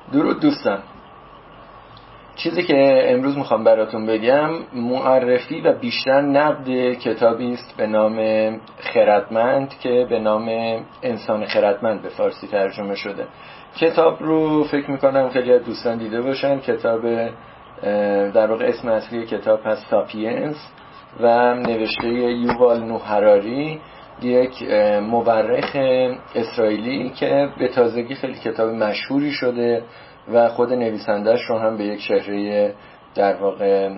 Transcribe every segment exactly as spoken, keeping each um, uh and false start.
درود دوستان. چیزی که امروز میخوام براتون بگم معرفی و بیشتر نقد کتابی است به نام خردمند که به نام انسان خردمند به فارسی ترجمه شده. کتاب رو فکر میکنم خیلی از دوستان دیده باشن. کتاب در واقع اسم اصلی کتاب هست ساپینس و نوشته یووال نوح هراری، یک مورخ اسرائیلی که به تازگی خیلی کتاب مشهوری شده و خود نویسندش رو هم به یک چهره در واقع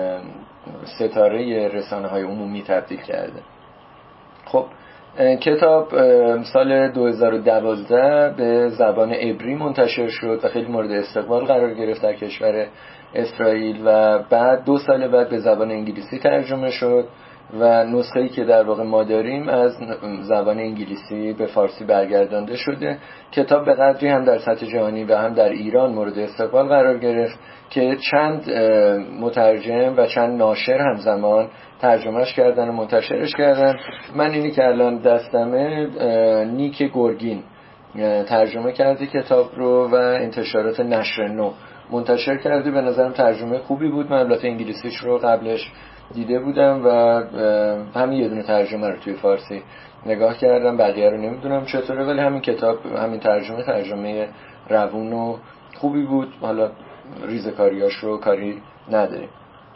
ستاره رسانه‌های عمومی تبدیل کرده. خب کتاب سال دو هزار و دوازده به زبان عبری منتشر شد و خیلی مورد استقبال قرار گرفت در کشور اسرائیل و بعد دو سال بعد به زبان انگلیسی ترجمه شد و نسخه‌ای که در واقع ما داریم از زبان انگلیسی به فارسی برگردانده شده. کتاب به قدری هم در سطح جهانی و هم در ایران مورد استقبال قرار گرفت که چند مترجم و چند ناشر همزمان ترجمهش کردن و منتشرش کردن. من اینی که الان دستمه نیک گورگین ترجمه کرده کتاب رو و انتشارات نشر نو منتشر کرده. به نظرم ترجمه خوبی بود. من البته انگلیسیش رو قبلش دیده بودم و همین یه دونه ترجمه رو توی فارسی نگاه کردم، بقیه رو نمیدونم چطوره، ولی همین کتاب همین ترجمه ترجمه روون و خوبی بود. حالا ریزکاریاش رو کاری نداریم.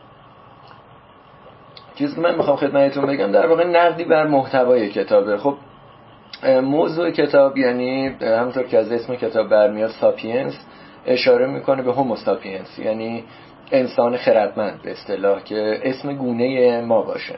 چیزی که من میخوام خدمتتون بگم در واقع نقدی بر محتوای کتابه. خب موضوع کتاب یعنی همونطور که از اسم کتاب برمیاد ساپینس اشاره میکنه به هومو ساپینس، یعنی انسان خردمند به اصطلاح، که اسم گونه ما باشه.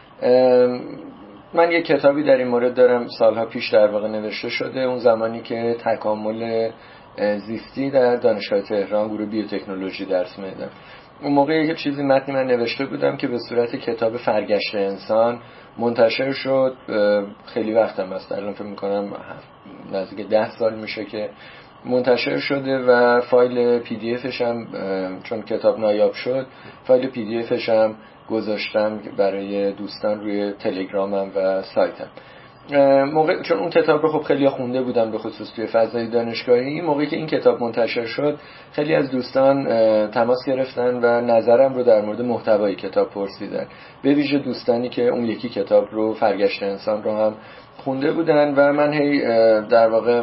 من یک کتابی در این مورد دارم سالها پیش در واقع نوشته شده، اون زمانی که تکامل زیستی در دانشگاه تهران گروه بیوتکنولوژی درس میدادم. اون موقع یک چیزی متنی من نوشته بودم که به صورت کتاب فرگشت انسان منتشر شد. خیلی وقتم هست، الان فکر میکنم نزدیک ده سال میشه که منتشر شده و فایل پی دی افش هم چون کتاب نایاب شد فایل پی دی افش هم گذاشتم برای دوستان روی تلگرامم و سایتم. موقع چون اون کتاب رو خب خیلی خونده بودم به خصوص توی فضای دانشگاهی، موقعی که این کتاب منتشر شد خیلی از دوستان تماس گرفتن و نظرم رو در مورد محتوای کتاب پرسیدن، به ویژه دوستانی که اون یکی کتاب رو فرگشت انسان رو هم خونده بودن و من هی در واقع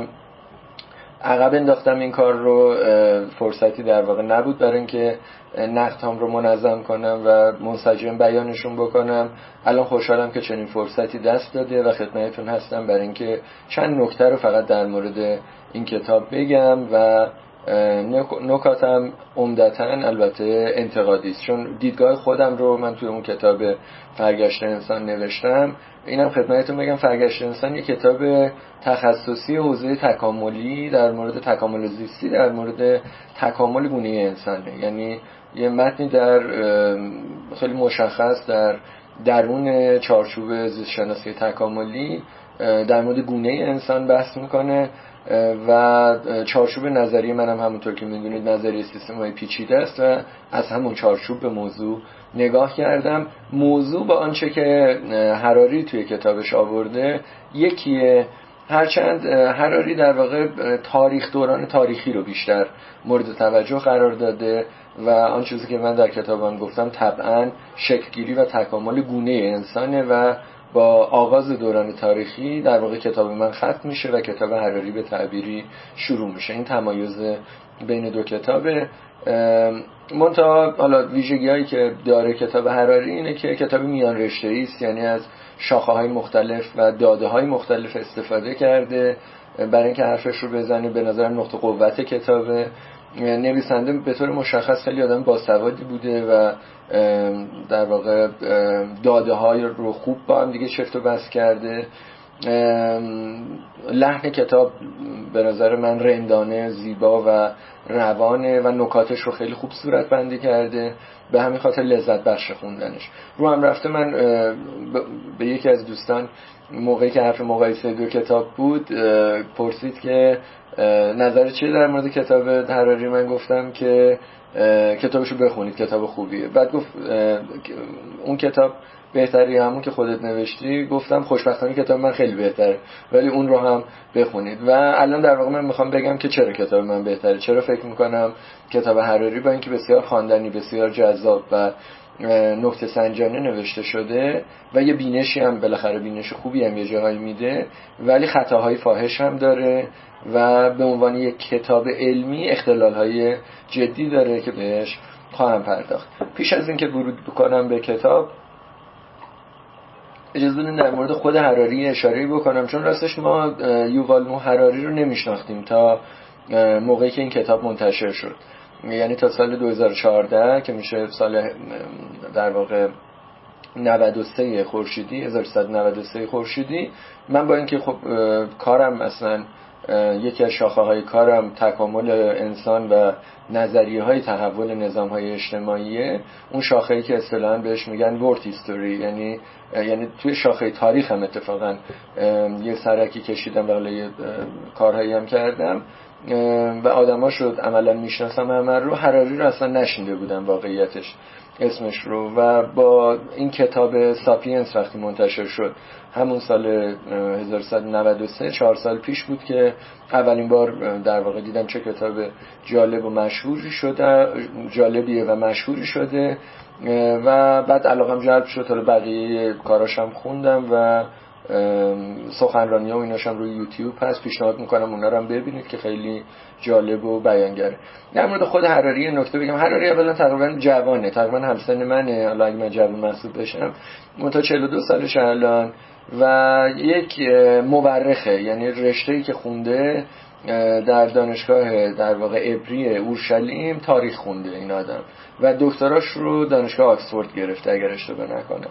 عقب انداختم این کار رو. فرصتی در واقع نبود برای اینکه نقدام رو منظم کنم و منسجم بیانشون بکنم. الان خوشحالم که چنین فرصتی دست داده و خدمتتون هستم برای اینکه چند نکته رو فقط در مورد این کتاب بگم و نکاتم عمدتاً البته انتقادی است، چون دیدگاه خودم رو من توی اون کتاب فرگشت انسان نوشتم. اینم خدمتتون بگم فرگشت انسان یک کتاب تخصصی حوزه تکاملی در مورد تکامل زیستی، در مورد تکامل گونه انسانه. یعنی یه متنی در خیلی مشخص در درون چارچوب زیست شناسی تکاملی در مورد گونه انسان بحث میکنه و چارچوب نظری منم هم همونطور که میدونید نظریه سیستم‌های پیچیده است و از همون چارچوب به موضوع نگاه کردم. موضوع با آنچه که هراری توی کتابش آورده یکیه، هرچند هراری در واقع تاریخ دوران تاریخی رو بیشتر مورد توجه قرار داده و آن چیزی که من در کتابم گفتم طبعاً شکل‌گیری و تکامل گونه انسانه و با آغاز دوران تاریخی در واقع کتاب من ختم میشه و کتاب هراری به تعبیری شروع میشه. این تمایز بین دو کتابه. منتها حالا ویژگی‌هایی که داره کتاب هراری اینه که کتاب میان رشته‌ای است، یعنی از شاخه‌های مختلف و داده‌های مختلف استفاده کرده برای اینکه حرفش رو بزنه. به نظرم نقطه قوت کتابه. نویسنده به طور مشخص خیلی آدم باسوادی بوده و در واقع داده های رو خوب با هم دیگه چفت و بست کرده. لحن کتاب به نظر من رندانه، زیبا و روانه و نکاتش رو خیلی خوب صورت بندی کرده، به همین خاطر لذت بخش خوندنش. رو هم رفته من به یکی از دوستان موقعی که حرف مقایسه دو کتاب بود پرسید که نظر چیه در مورد کتاب هراری. من گفتم که کتابشو بخونید، کتاب خوبیه. بعد گفت اون کتاب بهتری همون که خودت نوشتی. گفتم خوشبختانه کتاب من خیلی بهتره ولی اون رو هم بخونید. و الان در واقع من میخوام بگم که چرا کتاب من بهتره، چرا فکر فکر میکنم کتاب حراری با اینکه بسیار خواندنی، بسیار جذاب و نکته سنجانه نوشته شده و یه بینشی هم بالاخره بینش خوبی هم یه جاهایی میده، ولی خطاهای فاحش هم داره و به عنوان یک کتاب علمی اختلالهای جدی داره که بهش خواهم پرداخت. پیش از اینکه ورود بکنم به کتاب اجازه بدین در مورد خود حراری اشاره بکنم، چون راستش ما یووال نوح حراری رو نمیشناختیم تا موقعی که این کتاب منتشر شد، یعنی تا سال دو هزار و چهارده که میشه سال در واقع نود و سه خورشیدی، هزار و سیصد و نود و سه خورشیدی. من با اینکه خب کارم اصلا یکی از شاخه های کارم تکامل انسان و نظریه های تحول نظام های اجتماعیه، اون شاخه‌ای که اصطلاحاً بهش میگن ورد هیستوری، یعنی یعنی توی شاخه تاریخ هم اتفاقاً یه سرکی کشیدم و حالا کارهایی هم کردم و آدما شد عملاً میشناسم همه رو. حراری رو اصلا نشنیده بودم واقعیتش اسمش رو، و با این کتاب ساپینس وقتی منتشر شد همون سال هزار و سیصد و نود و سه، چهار سال پیش بود که اولین بار در واقع دیدم چه کتاب جالب و مشهوری شده، جالبیه و مشهوری شده و بعد علاقم جلب شد. حالا بقیه کاراشم خوندم و سخنرانی ها و ایناشم روی یوتیوب هست، پیشنهاد میکنم اونا رو هم ببینید که خیلی جالب و بیانگره. در مورد خود حراری نکته بگم، حراری اولا تقریبا جوانه، تقریبا همسن منه، حالا اگه من جوان محسوب بشم، منتها چهل و دو سالشه الان و یک مورخه، یعنی رشته‌ای که خونده در دانشگاه در واقع عبری اورشلیم تاریخ خونده این آدم و دکتراش رو دانشگاه آکسفورد گرفته اگر اشتباه نکنم.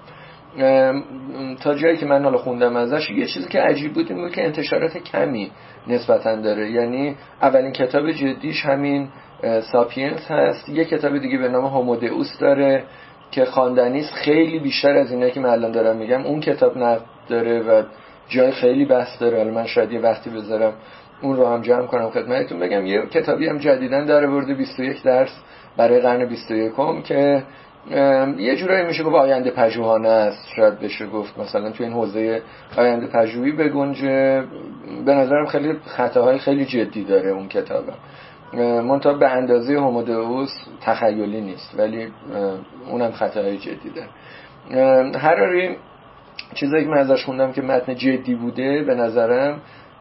تا جایی که من حالا خوندم ازش یه چیزی که عجیب بود این بود که انتشارات کمی نسبتاً داره، یعنی اولین کتاب جدیش همین ساپینس هست، یه کتاب دیگه به نام هومو دئوس داره که خواندنیست، خیلی بیشتر از اینایی که من الان دارم میگم. اون کتاب نقد داره و جای خیلی بحث داره، حالا من شاید یه وقتی بذارم اون رو هم جمع کنم خدمتتون بگم. یه کتابی هم جدیداً در آورده بیست و یک درس برای قرن بیست و یکم که یه جورایی میشه گفت آینده پژوهانه است، شاید بشه گفت مثلا تو این حوزه آینده پژوهی بگنجه. به نظرم خیلی خطاهای خیلی جدی داره اون کتابم، منتها به اندازه هومو دئوس تخیلی نیست، ولی اونم خطاهای جدی داره. حراری چیزایی که من ازش خوندم که متن جدی بوده به نظرم،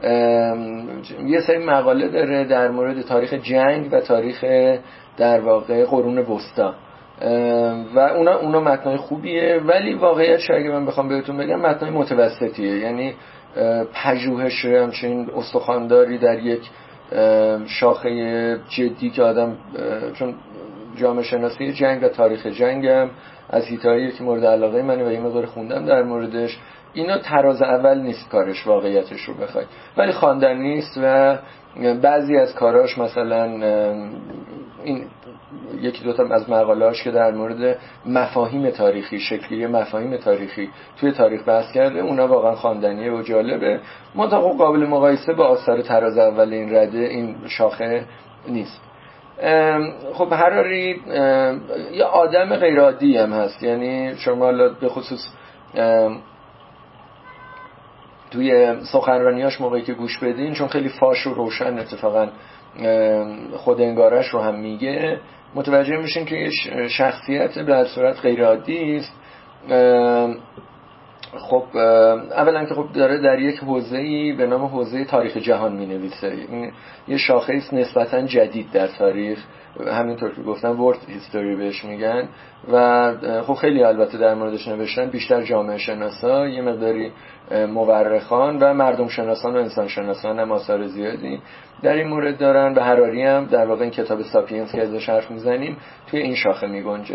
یه سری مقاله داره در مورد تاریخ جنگ و تاریخ در واقع قرون وسطا و اونا اونا متنای خوبیه، ولی واقعیت اگه من بخوام بهتون بگم متنای متوسطیه، یعنی پژوهش همچین استخوانداری در یک شاخه جدی که آدم، چون جامعه شناسی جنگ و تاریخ جنگم از حیطه‌ای که مورد علاقه منه و یه مقدار خوندم در موردش، اینا تراز اول نیست کارش واقعیتش رو بخوای، ولی خواندن نیست و بعضی از کاراش مثلا این یکی دوتا از مقاله‌هاش که در مورد مفاهیم تاریخی، شکلی مفاهیم تاریخی توی تاریخ بحث کرده، اونا واقعا خواندنیه و جالبه، منتها قابل مقایسه با آثار تراز اول این رده این شاخه نیست. خب حراری یه آدم غیر عادی هم هست، یعنی شما به خصوص توی سخنرانیاش موقعی که گوش بدین، چون خیلی فاش و روشن اتفاقا خود انگارش رو هم میگه، متوجه میشین که یه شخصیت به هر صورت غیر عادی است. خب اولا که خب داره در یک حوزه‌ای به نام حوزه تاریخ جهان مینویسه، این یه شاخه است نسبتاً جدید در تاریخ، همینطور که گفتم ورد هیستوری بهش میگن و خب خیلی البته در موردش نوشتن، بیشتر جامعه شناسا، یه مقداری مورخان و مردم شناسان و انسان شناسان هم آثار زیادی در این مورد دارن. به حراری هم در واقع این کتاب ساپینس که ازش حرف میزنیم توی این شاخه میگنجه.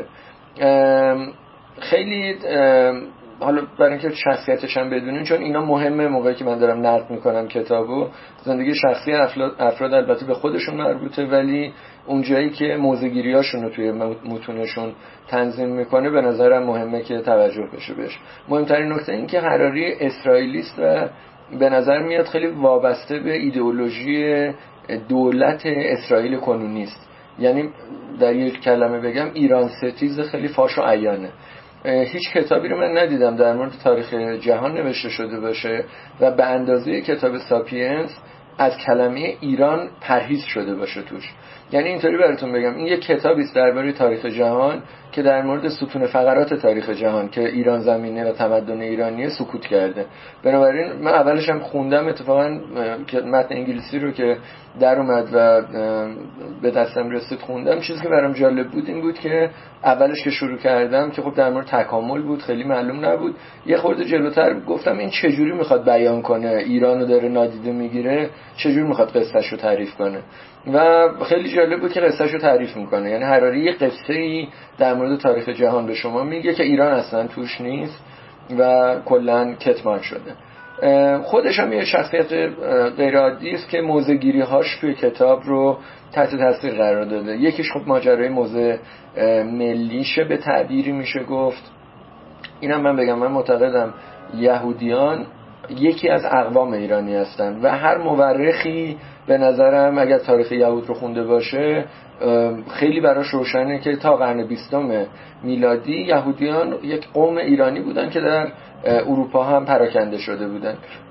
خیلی حالا برای اینکه شخصیتش هم بدونین، چون اینا مهمه موقعی که من دارم نقد میکنم کتابو، زندگی شخصی افراد البته به خودشون مربوطه، ولی اون جایی که موضع‌گیری‌هاشون رو توی متونشون تنظیم میکنه به نظرم مهمه که توجه بشه بهش. مهمترین نکته این که حراری اسرائیلیست و به نظر میاد خیلی وابسته به ایدئولوژی دولت اسرائیل کنونیست، یعنی در یک کلمه بگم ایران ستیز خیلی فاش و عیانه. هیچ کتابی رو من ندیدم در مورد تاریخ جهان نوشته شده باشه و به اندازه کتاب ساپینس از کلمه ایران پرهیز شده باشه توش. یعنی اینطوری براتون بگم، این یک کتابی است درباره تاریخ جهان که در مورد ستون فقرات تاریخ جهان که ایران زمینه و تمدن ایرانیه سکوت کرده. بنابراین من اولش هم خوندم اتفاقا که متن انگلیسی رو که در اومد و به دستم رسید خوندم. چیزی که برام جالب بود این بود که اولش که شروع کردم که خب در مورد تکامل بود، خیلی معلوم نبود. یه خورده جلوتر گفتم این چجوری میخواد بیان کنه، ایرانو داره نادیده میگیره، چجوری میخواد قصه‌ش رو تعریف کنه. و خیلی جالب بود که قصه‌ش رو تعریف میکنه. یعنی حراری یه قصه‌ای در مورد تاریخ جهان به شما میگه که ایران اصلا توش نیست و کلاً کتمان شده. خودش هم یه شخصیت غیر عادی است که موضع‌گیری هاش توی کتاب رو تحت تاثیر قرار داده. یکیش خب ماجرای موضع ملیشه به تعبیری میشه گفت. اینم من بگم، من معتقدم یهودیان یکی از اقوام ایرانی هستن و هر مورخی به نظرم اگر تاریخ یهود رو خونده باشه خیلی براش روشنه که تا قرن بیستم میلادی یهودیان یک قوم ایرانی بودن که در اروپا هم پراکنده شده بودن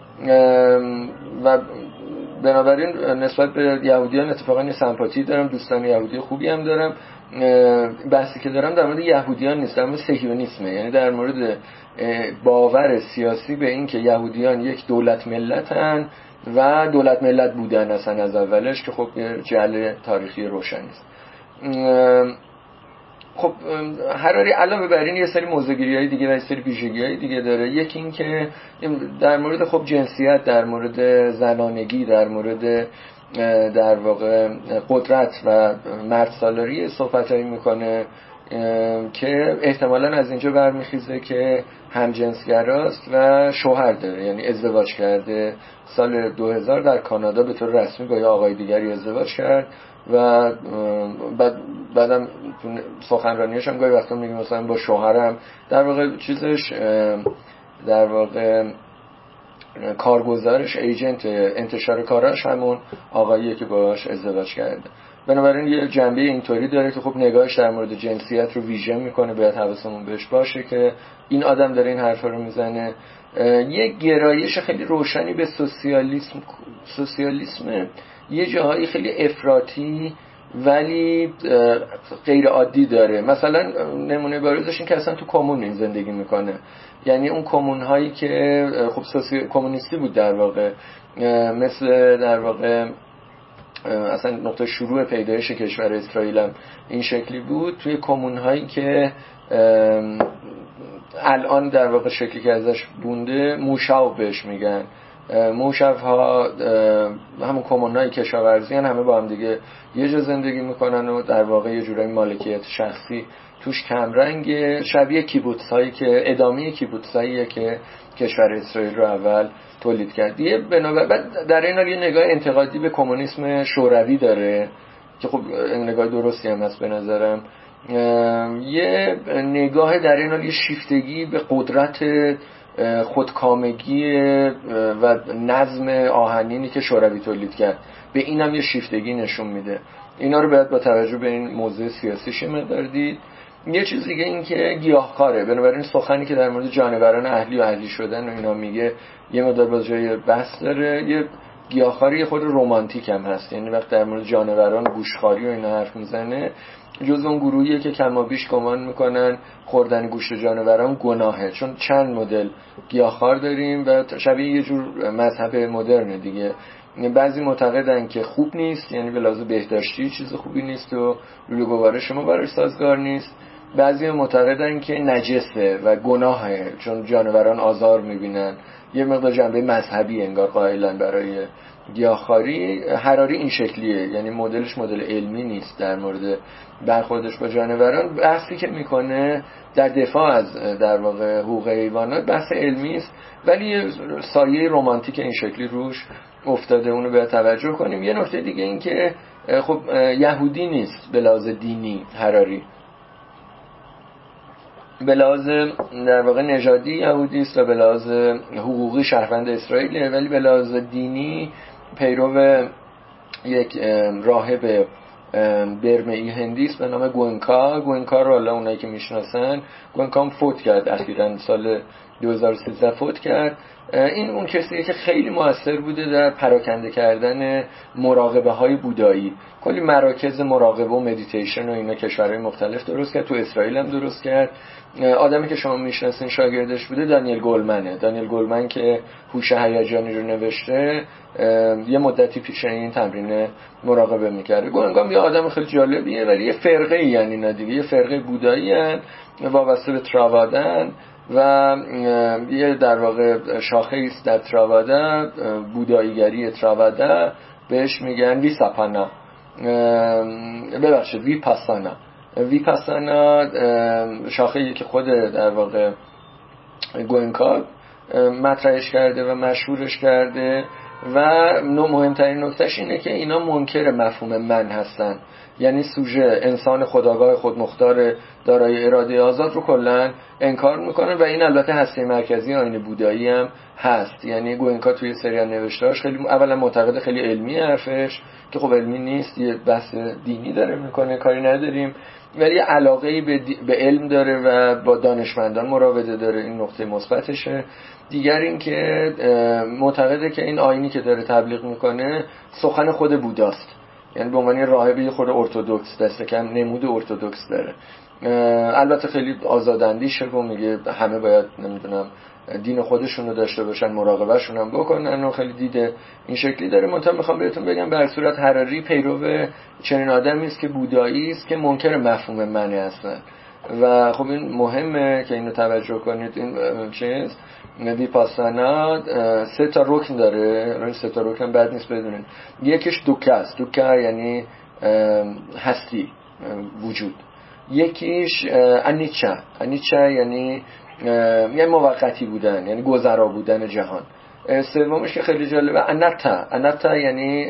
و بنابراین نسبت به یهودیان اتفاقا یه سمپاتی دارم، دوستان یهودی خوبی هم دارم. بحثی که دارم در مورد یهودیان نیست، در مورد صهیونیسمه، یعنی در مورد باور سیاسی به این که یهودیان یک دولت ملتن و دولت ملت بودن اصلا از اولش، که خب یه جعل تاریخی روشنی است. خب حراری علاوه بر این یه سری موضع‌گیری‌های دیگه و یه سری ویژگی‌های دیگه داره. یکی این که در مورد خب جنسیت، در مورد زنانگی، در مورد در واقع قدرت و مرد سالاری صحبتایی میکنه که احتمالاً از اینجا برمیخیزه که همجنسگراست و شوهر داره، یعنی ازدواج کرده. سال دو هزار در کانادا به طور رسمی با یه آقای دیگری ازدواج کرد و بعد بعدم سخنرانیش هم گاهی وقتا میگه مثلا با شوهرم، در واقع چیزش در واقع کارگزارش، ایجنت انتشار کاراش همون آقاییه که باهاش ازدواج کرده. بنابراین یه جنبه اینطوری داره که خب نگاهش در مورد جنسیت رو ویژه میکنه، باید حواسمون بهش باشه که این آدم داره این حرفا رو میزنه. یه گرایش خیلی روشنی به سوسیالیسم سوسیالیسم یه جاهایی خیلی افراطی ولی غیر عادی داره. مثلا نمونه بارزش این که اصلا تو کمون این زندگی میکنه، یعنی اون کمون هایی که خب سوسی... کمونیستی بود در واقع، مثل در واقع اصلا نقطه شروع پیدایش کشور اسرائیل هم این شکلی بود. توی کمون هایی که الان در واقع شکلی که ازش بونده موشاو بهش میگن. موشاو ها همون کمونای کشاورزی هن، همه با هم دیگه یه جا زندگی میکنن و در واقع یه جورایی مالکیت شخصی توش کم رنگه، شبیه کیبوتس هایی که ادامه کیبوتس هاییه که کشور اسرائیل رو اول تولید کرد. یه بنابراین در این حال یه نگاه انتقادی به کمونیسم شوروی داره که خب نگاه درستی هم هست به نظرم. یه نگاه در این حال یه شیفتگی به قدرت خودکامگی و نظم آهنینی که شوروی تولید کرد، به این هم یه شیفتگی نشون میده. اینا رو باید با توجه به این موضوع سیاسیش مقدار دید. یه چیز دیگه این که گیاهخواره، بنابراین سخنی که در مورد جانوران اهلی و اهلی شدن و اینا میگه یه مقدار باز جای بحث داره. یه گیاهخواری خود رمانتیک هم هست، یعنی وقت در مورد جانوران گوشتخواری و اینا حرف میزنه جز اون گروهیه که کم و بیش گمان میکنن خوردن گوشت جانوران گناهه، چون چند مدل گیاهخوار داریم و شبیه یه جور مذهب مدرن دیگه. بعضی معتقدن که خوب نیست، یعنی به لحاظ بهداشتی چیز خوبی نیست و لوله گوارش ما براش سازگار نیست. بعضی معتقدن که نجسه و گناهه چون جانوران آزار میبینن. یه مقدار جنبه مذهبی انگار قائلن برای گیاهخواری. حراری این شکلیه، یعنی مدلش مدل علمی نیست در مورد برخوردش با جانوران. بحثی که میکنه در دفاع از در واقع حقوق حیوانات بحث علمی است، ولی سایه رمانتیک این شکلی روش افتاده، اونو باید توجه کنیم. یه نکته دیگه این که خب یهودی نیست به لحاظ دینی حراری، به لحاظ در واقع نژادی یهودی است و به لحاظ حقوقی شهروند اسرائیله، ولی به لحاظ دینی پیرو یک راهب برمئی هندی است به نام گوئنکا. گوئنکا رو حالا اونایی که میشناسن، گوئنکا هم فوت کرد اخیراً سال دو هزار و سیزده فوت کرد. این اون کسیه که خیلی موثر بوده در پراکنده کردن مراقبه های بودایی. کلی مراکز مراقبه و مدیتیشن و اینا کشورهای مختلف درست کرد، تو اسرائیل هم درست کرد. آدمی که شما میشناسین شاگردش بوده دانیل گولمنه. دانیل گولمن که هوش هیجانی رو نوشته یه مدتی پیش این تمرین مراقبه میکرده. گولمن یه آدم خیلی جالبیه، ولی یه فرقه ای یعنی نه دیگه، یه فرقه بودایی هن وابسته به تراوادن و یه در واقع شاخه ایست در تراوادا، بوداییگری تراوادا بهش میگن ویساپانا، ببخشید ویپاسانا. ویپاسانا شاخه‌ای که خود در واقع گوئنکا مطرحش کرده و مشهورش کرده و مهمترین نکتهش اینه که اینا منکر مفهوم من هستن. یعنی سوژه انسان خودآگاه خودمختار دارای اراده آزاد رو کلا انکار میکنه و این البته هسته مرکزی آیین بودایی هم هست. یعنی گوئنکا توی سری از نوشته‌هاش خیلی اولا معتقد خیلی علمی حرفش که خب علمی نیست، یه بحث دینی داره میکنه، کاری نداریم، ولی علاقه‌ای به, دی... به علم داره و با دانشمندان مراوده داره. این نقطه مثبتشه. دیگر این که معتقده که این آیینی که داره تبلیغ میکنه سخن خود بوداست، یعنی به عنوان راهبی خود ارتدوکس، دست کم نمود ارتدوکس داره. البته خیلی آزاداندیشه و میگه همه باید نمیدونم دین خودشون رو داشته باشن، مراقبهشون هم بکنن و خیلی دیده این شکلی داره. منتها میخوام بهتون بگم به هر صورت حراری پیرو چنین آدمی است که بودایی است که منکر مفهوم منی هستن و خب این مهمه که اینو توجه کنید. این چیز ویپاسانا سه تا رکن داره، این سه تا رکن بد نیست بدونید. یکیش دوکا است، دوکا یعنی هستی، وجود. یکیش انیچا، انیچا یعنی یعنی موقتی بودن، یعنی گذرا بودن جهان. سومش که خیلی جالبه اناتا، اناتا یعنی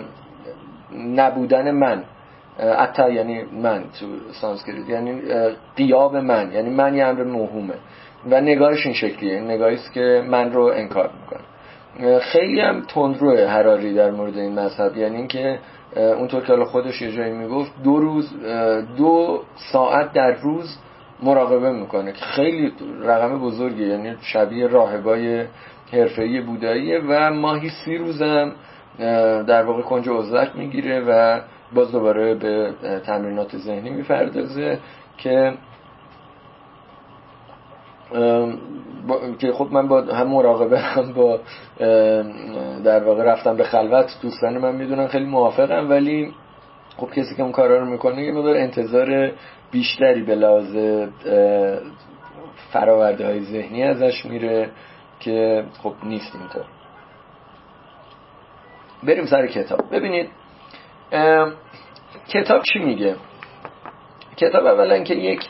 نبودن من، اتا یعنی من تو سانسکریت، یعنی غیاب من، یعنی من یه امر موهومه و نگاهش این شکلیه. این نگاهی است که من رو انکار میکنه. خیلی هم تندروه حراری در مورد این مذهب، یعنی اینکه اونطور که حالا خودش یه جایی میگفت دو روز دو ساعت در روز مراقبه میکنه که خیلی رقم بزرگیه، یعنی شبیه راهبای حرفه‌ای بوداییه و ماهی سی روزم در واقع کنج عزلت میگیره و باز دوباره به تمرینات ذهنی میپردازه که که خب من با هم مراقبه هم با در واقع رفتم به خلوت دوستان من میدونن خیلی موافقم، ولی خب کسی که اون کارا رو میکنه یه مقدار انتظار بیشتری به لحاظ فراورده های ذهنی ازش میره که خب نیست اینطور. بریم سر کتاب. ببینید کتاب چی میگه. کتاب اولا که یک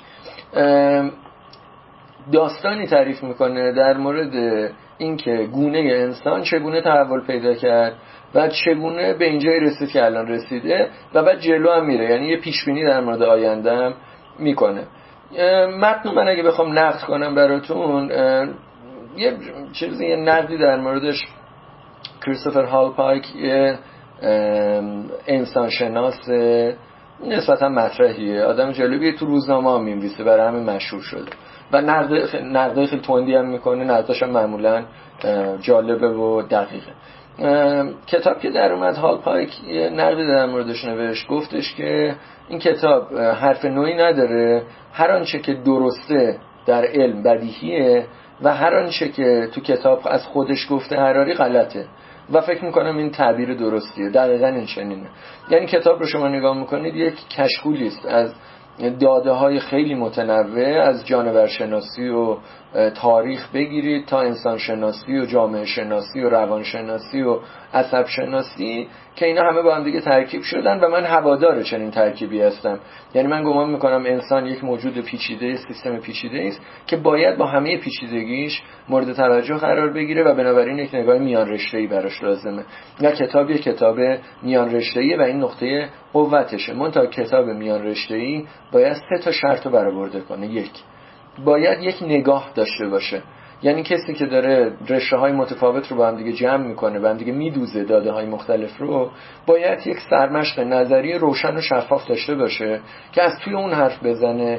داستانی تعریف میکنه در مورد اینکه گونه انسان چگونه تحول پیدا کرد و چگونه به اینجای رسید که الان رسیده و بعد جلو هم میره، یعنی یه پیشبینی در مورد آینده هم میکنه. متن من اگه بخوام نقد کنم براتون، یه چیزی یه نقدی در موردش کریستوفر هال پایک، یه انسانشناس نسبتا مطرحیه، آدم جالبیه، تو روزنامه هم می‌نویسه، برای همه مشهور شده و نقد نقدای خیلی تندی هم میکنه. نقداش هم معمولا جالبه و دقیقه. کتاب که در اومد هال پایک یه نقدی در موردش نوشت، گفتش که این کتاب حرف نوعی نداره، هر آنچه که درسته در علم بدیهیه و هر آنچه که تو کتاب از خودش گفته حراری غلطه و فکر میکنم این تعبیر درستیه. دقیقاً این چنینه. یعنی کتاب رو شما نگاه میکنید یک کشکولی است از داده های خیلی متنوع، از جانور شناسی و تاریخ بگیرید تا انسان شناسی و جامعه شناسی و روان شناسی و عصب شناسی که اینا همه با هم دیگه ترکیب شدن و من هوادار چنین ترکیبی هستم. یعنی من گمان میکنم انسان یک موجود پیچیده، سیستم پیچیده است که باید با همه پیچیدگیش مورد توجه قرار بگیره و بنابراین یک نگاه میان رشته‌ای براش لازمه. و کتاب یک کتاب میان رشته‌ای و این نقطه قوتشه. منتها کتاب میان رشته‌ای باید سه تا شرط رو برآورده کنه. یک، باید یک نگاه داشته باشه، یعنی کسی که داره رشته‌های متفاوت رو با هم دیگه جمع میکنه، با هم دیگه میدوزه داده‌های مختلف رو، باید یک سرمشق نظری روشن و شفاف داشته باشه که از توی اون حرف بزنه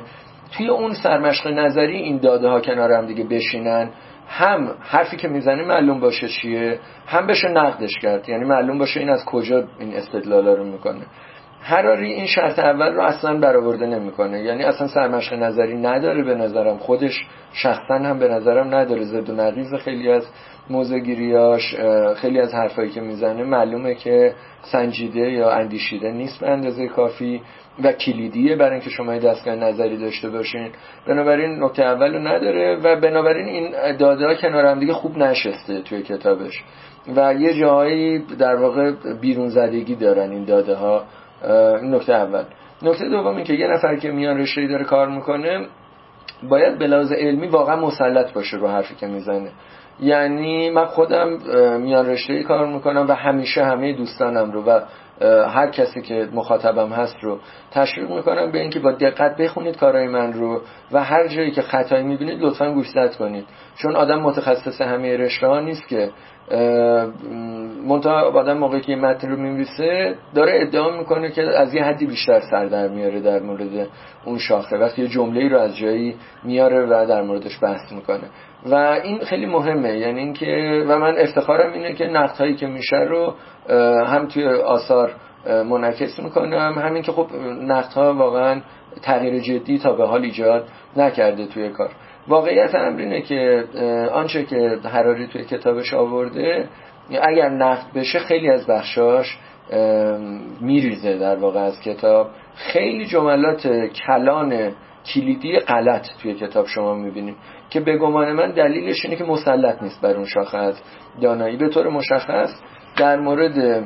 توی اون سرمشق نظری این داده ها کنار هم دیگه بشینن، هم حرفی که میزنه معلوم باشه چیه، هم بشه نقدش کرد، یعنی معلوم باشه این از کجا این استدلالا رو میکنه. هراری این شرط اول رو اصلا برآورده نمیکنه، یعنی اصلا سرمشق نظری نداره به نظرم، خودش شخصا هم به نظرم نداره، ضد و نقیض خیلی از موضع‌گیریاش، خیلی از حرفایی که میزنه معلومه که سنجیده یا اندیشیده نیست به اندازه کافی و کلیدیه برای اینکه شما دستگاه نظری داشته باشین. بنابراین نکته اول رو نداره و بنابراین این داده‌ها کنار هم دیگه خوب نشسته توی کتابش و یه جایی در واقع بیرون زدگی دارن این داده‌ها. این نکته اول. نکته دوم این که یه نفر که میان رشته‌ای داره کار میکنه باید به لحاظ علمی واقعا مسلط باشه رو حرفی که میزنه. یعنی من خودم میان رشته‌ای کار میکنم و همیشه همه دوستانم رو و هر کسی که مخاطبم هست رو تشویق میکنم به اینکه با دقت بخونید کارهای من رو و هر جایی که خطایی میبینید لطفاً گوشزد کنید، چون آدم متخصص همه رشته‌ها نیست که منتها آدم موقعی که متن رو می‌نویسه داره ادعا میکنه که از یه حدی بیشتر سر در میاره در مورد اون شاخه، وقتی یه جمله‌ای رو از جایی میاره و در موردش بحث میکنه و این خیلی مهمه. یعنی اینکه و من افتخارم اینه که نقدهایی که میشه رو هم توی آثار منعکس میکنم، همین که خب نقدها واقعا تغییر جدی تا به حال ایجاد نکرده توی کار. واقعیت امر اینه که آنچه که هراری توی کتابش آورده اگر نقد بشه خیلی از بخشاش میریزه در واقع از کتاب. خیلی جملات کلان کلیدی غلط توی کتاب شما میبینید که به گمان من دلیلش اینه که مسلط نیست بر اون شاخه از دانایی. به طور مشخص در مورد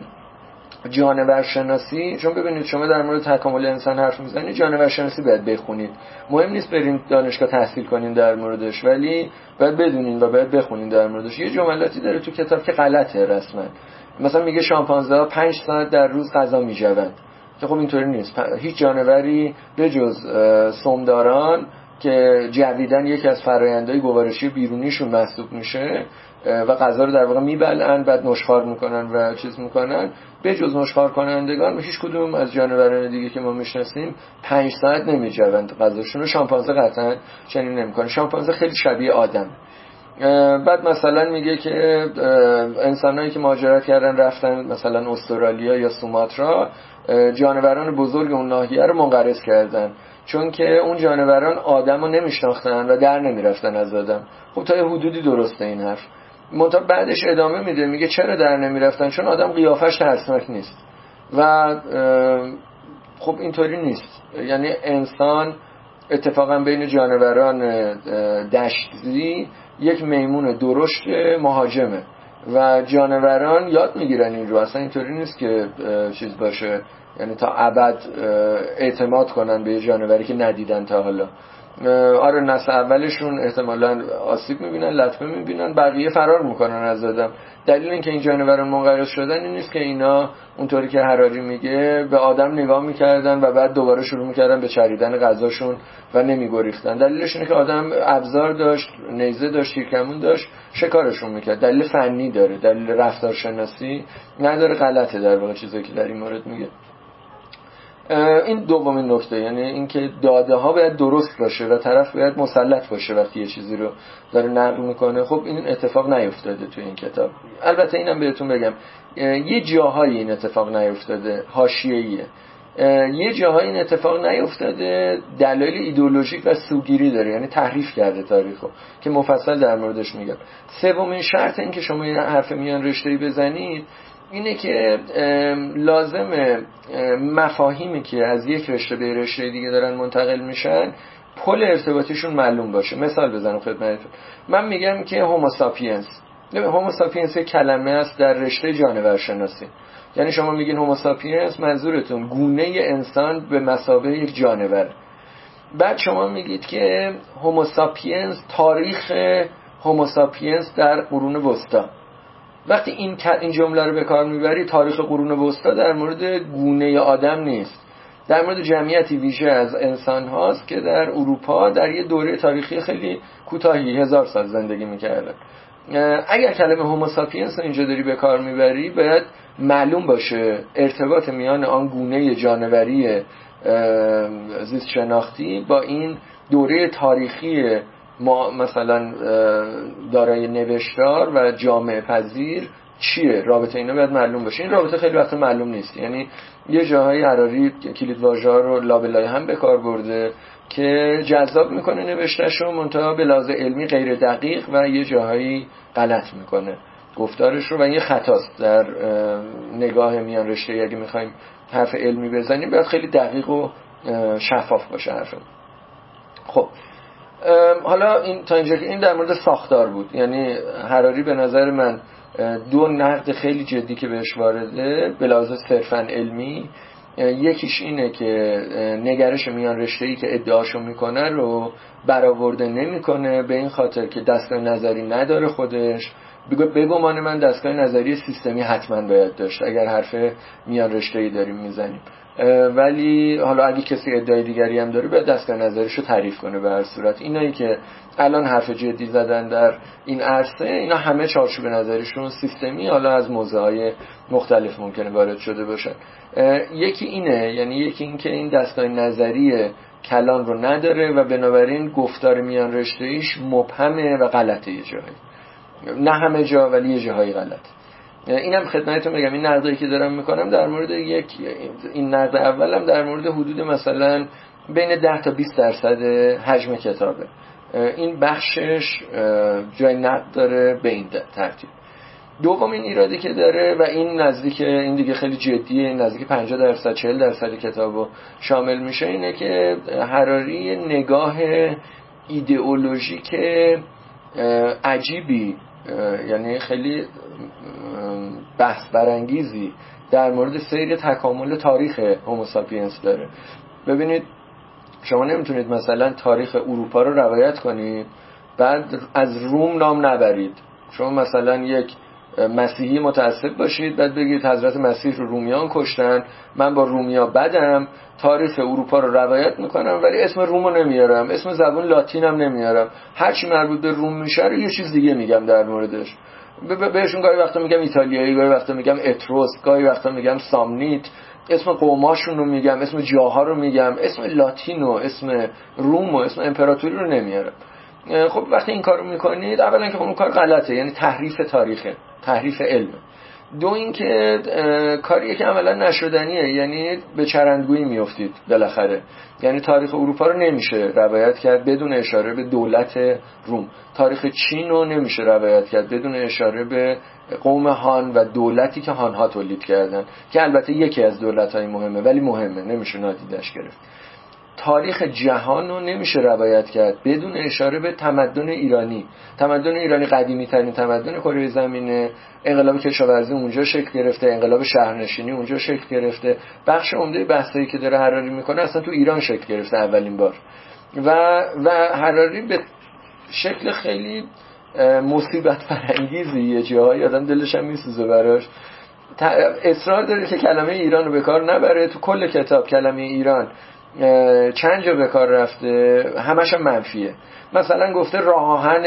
جانورشناسی، چون ببینید شما در مورد تکامل انسان حرف میزنید، جانورشناسی باید بخونید، مهم نیست برین دانشگاه تحصیل کنین در موردش، ولی باید بدونین و باید بخونین در موردش. یه جملاتی داره تو کتاب که غلطه رسما، مثلا میگه شامپانزه ها پنج ساعت در روز غذا میجوند، که خب اینطوری نیست. هیچ جانوری به جز سمداران که جویدن یکی از فرآیندهای گوارشی بیرونیشون محسوب میشه و غذا رو در واقع میبلن بعد نشخوار میکنن و چیز میکنن، به جز نشخوار کنندگان هیچ کدوم از جانوران دیگه که ما میشناسیم پنج ساعت نمیجوند غذاشون رو. شامپانزه قطعا چنین نمیکنه. شامپانزه خیلی شبیه آدم. بعد مثلا میگه که انسانایی که مهاجرت کردن رفتن مثلا استرالیا یا سوماترا، جانوران بزرگ اون ناحیه رو منقرض کردن چون که اون جانوران آدم رو نمیشناختن و در نمیرفتن از آدم. خب تا یه حدودی درسته این حرف، منتها بعدش ادامه میده میگه چرا در نمیرفتن؟ چون آدم قیافش ترسناک نیست و خب اینطوری نیست. یعنی انسان اتفاقا بین جانوران دشتی یک میمون درشت مهاجمه و جانوران یاد میگیرن این رو، اصلا اینطوری نیست که چیز باشه یعنی تا ابد اعتماد کنن به یه جانوری که ندیدن تا حالا. آره نسل اولشون احتمالاً آسیب میبینن، لطمه میبینن، بقیه فرار میکنن از آدم. دلیل اینکه این جانوران منقرض شدن این نیست که اینا اونطوری که هراری میگه به آدم نگاه میکردن و بعد دوباره شروع میکردن به چریدن غذاشون و نمیگریختن. دلیلش اینه که آدم ابزار داشت، نیزه داشت، تیرکمون داشت، شکارشون میکرد. دلیل فنی داره، دلیل رفتارشناسی نداره. غلطه در واقع چیزایی که در این مورد میگه. این دومین نکته، یعنی اینکه داده ها باید درست باشه و طرف باید مسلط باشه وقتی یه چیزی رو داره نقل میکنه. خب این اتفاق نیفتاده تو این کتاب. البته اینم بهتون بگم یه جاهایی این اتفاق نیفتاده، حاشیه‌ایه. یه جاهایی این اتفاق نیفتاده دلایل ایدئولوژیک و سوگیری داره، یعنی تحریف کرده تاریخو که مفصل در موردش میگم. سومین شرط این که شما این حرف میان رشته‌ای بزنید اینه که لازمه مفاهیمی که از یک رشته به رشته دیگه دارن منتقل میشن پل ارتباطیشون معلوم باشه. مثال بزنم خدمتتون. من میگم که هوموساپینس، هوموساپینس یک کلمه است در رشته جانورشناسی. یعنی شما میگین هوموساپینس منظورتون گونه انسان به مثابه یک جانور. بعد شما میگید که هوموساپینس تاریخ هوموساپینس در قرون وسطا. وقتی این این جمله رو به کار میبری تاریخ قرون وسطا در مورد گونه آدم نیست، در مورد جمعیتی ویژه از انسان هاست که در اروپا در یه دوره تاریخی خیلی کوتاهی هزار سال زندگی میکردن. اگر کلمه هوموساپینس اینجا داری به کار میبری باید معلوم باشه ارتباط میان آن گونه جانوری زیست شناختی با این دوره تاریخی ما مثلا دارای نوشتار و جامعه پذیر چیه. رابطه اینا باید معلوم باشه. این رابطه خیلی وقتا معلوم نیست. یعنی یه جاهای حراری کلید واژه‌ها رو لابلای هم به کار برده که جذاب میکنه نوشتهشو، منتها به لحاظ علمی غیر دقیق و یه جاهایی غلط میکنه گفتارش رو و این خطاست. در نگاه میان رشته اگه میخوایم حرف علمی بزنیم باید خیلی دقیق و شفاف باشه حرفم. خب حالا این تا اینجا که این در مورد ساختار بود. یعنی حراری به نظر من دو نقد خیلی جدی که بهش وارده به لحاظ صرفاً علمی، یکیش اینه که نگرش میان رشته‌ای که ادعاشو میکنه رو برآورده نمیکنه به این خاطر که دستگاه نظری نداره خودش. بگو بگمان من دستگاه نظری سیستمی حتما باید داشت اگر حرف میان رشته‌ای داریم میزنیم، ولی حالا اگه کسی ادعای دیگری هم داره باید دستگاه نظریشو تعریف کنه. به هر صورت اینایی که الان حرف جدی زدن در این عرصه اینا همه چارچوب نظریشون سیستمی، حالا از موضوعهای مختلف ممکنه وارد شده باشن. یکی اینه، یعنی یکی این که این دستگاه نظری کلان رو نداره و بنابراین گفتار میان رشته‌ایش مبهمه و غلطه یه جایی، نه همه جا ولی یه جاهای غلط. اینم خدمتتون بگم این نقدی که دارم میکنم در مورد یک این نقد اولم در مورد حدود مثلا بین ده تا بیست درصد حجم کتابه. این بخشش جای نقد داره به این ترتیب. دومین ایرادی که داره و این نزدیک این دیگه خیلی جدیه، نزدیک پنجاه درصد چهل درصد کتابو شامل میشه، اینه که حراری نگاه ایدئولوژیک عجیبی، یعنی خیلی بحث برانگیزی در مورد سیر تکامل تاریخ هوموساپینس داره. ببینید شما نمیتونید مثلا تاریخ اروپا رو روایت کنید بعد از روم نام نبرید. شما مثلا یک مسیحی متعصب باشید بعد بگید حضرت مسیح رو رومیان کشتن، من با رومیا بدم، تاریخ اروپا رو روایت میکنم ولی اسم روم رو نمیارم، اسم زبان لاتین هم نمیارم، هر چی مربوط به روم میشه رو یه چیز دیگه میگم در موردش. بهشون گاهی وقتا میگم ایتالیایی، گاهی وقتا میگم اتروس، گاهی وقتا میگم سامنیت، اسم قوماشون رو میگم، اسم جاها رو میگم، اسم لاتینو، اسم روم و اسم امپراتوری رو نمیارم. خب وقتی این کارو میکنید اولا که اون کار غلطه، یعنی تحریف تاریخه، تحریف علم. دو این که کاریه که عملا نشدنیه، یعنی به چرندگویی میافتید بالاخره. یعنی تاریخ اروپا رو نمیشه روایت کرد بدون اشاره به دولت روم، تاریخ چین رو نمیشه روایت کرد بدون اشاره به قوم هان و دولتی که هانها تولید کردن که البته یکی از دولت‌های مهمه ولی مهمه، نمیشه نادیدش گرفت. تاریخ جهان رو نمیشه روایت کرد بدون اشاره به تمدن ایرانی. تمدن ایرانی قدیمی ترین تمدن کره زمینه، انقلاب کشاورزی اونجا شکل گرفته، انقلاب شهرنشینی اونجا شکل گرفته، بخش عمده بحثایی که داره حراری میکنه اصلا تو ایران شکل گرفته اولین بار. و و حراری به شکل خیلی مصیبت فرانگیزی یه جایی آدم دلش هم میسوزه براش اصرار داره که کلمه ایران رو به کار نبره. تو کل کتاب کلمه ایران چند جا به کار رفته، همش هم منفیه. مثلا گفته راه آهن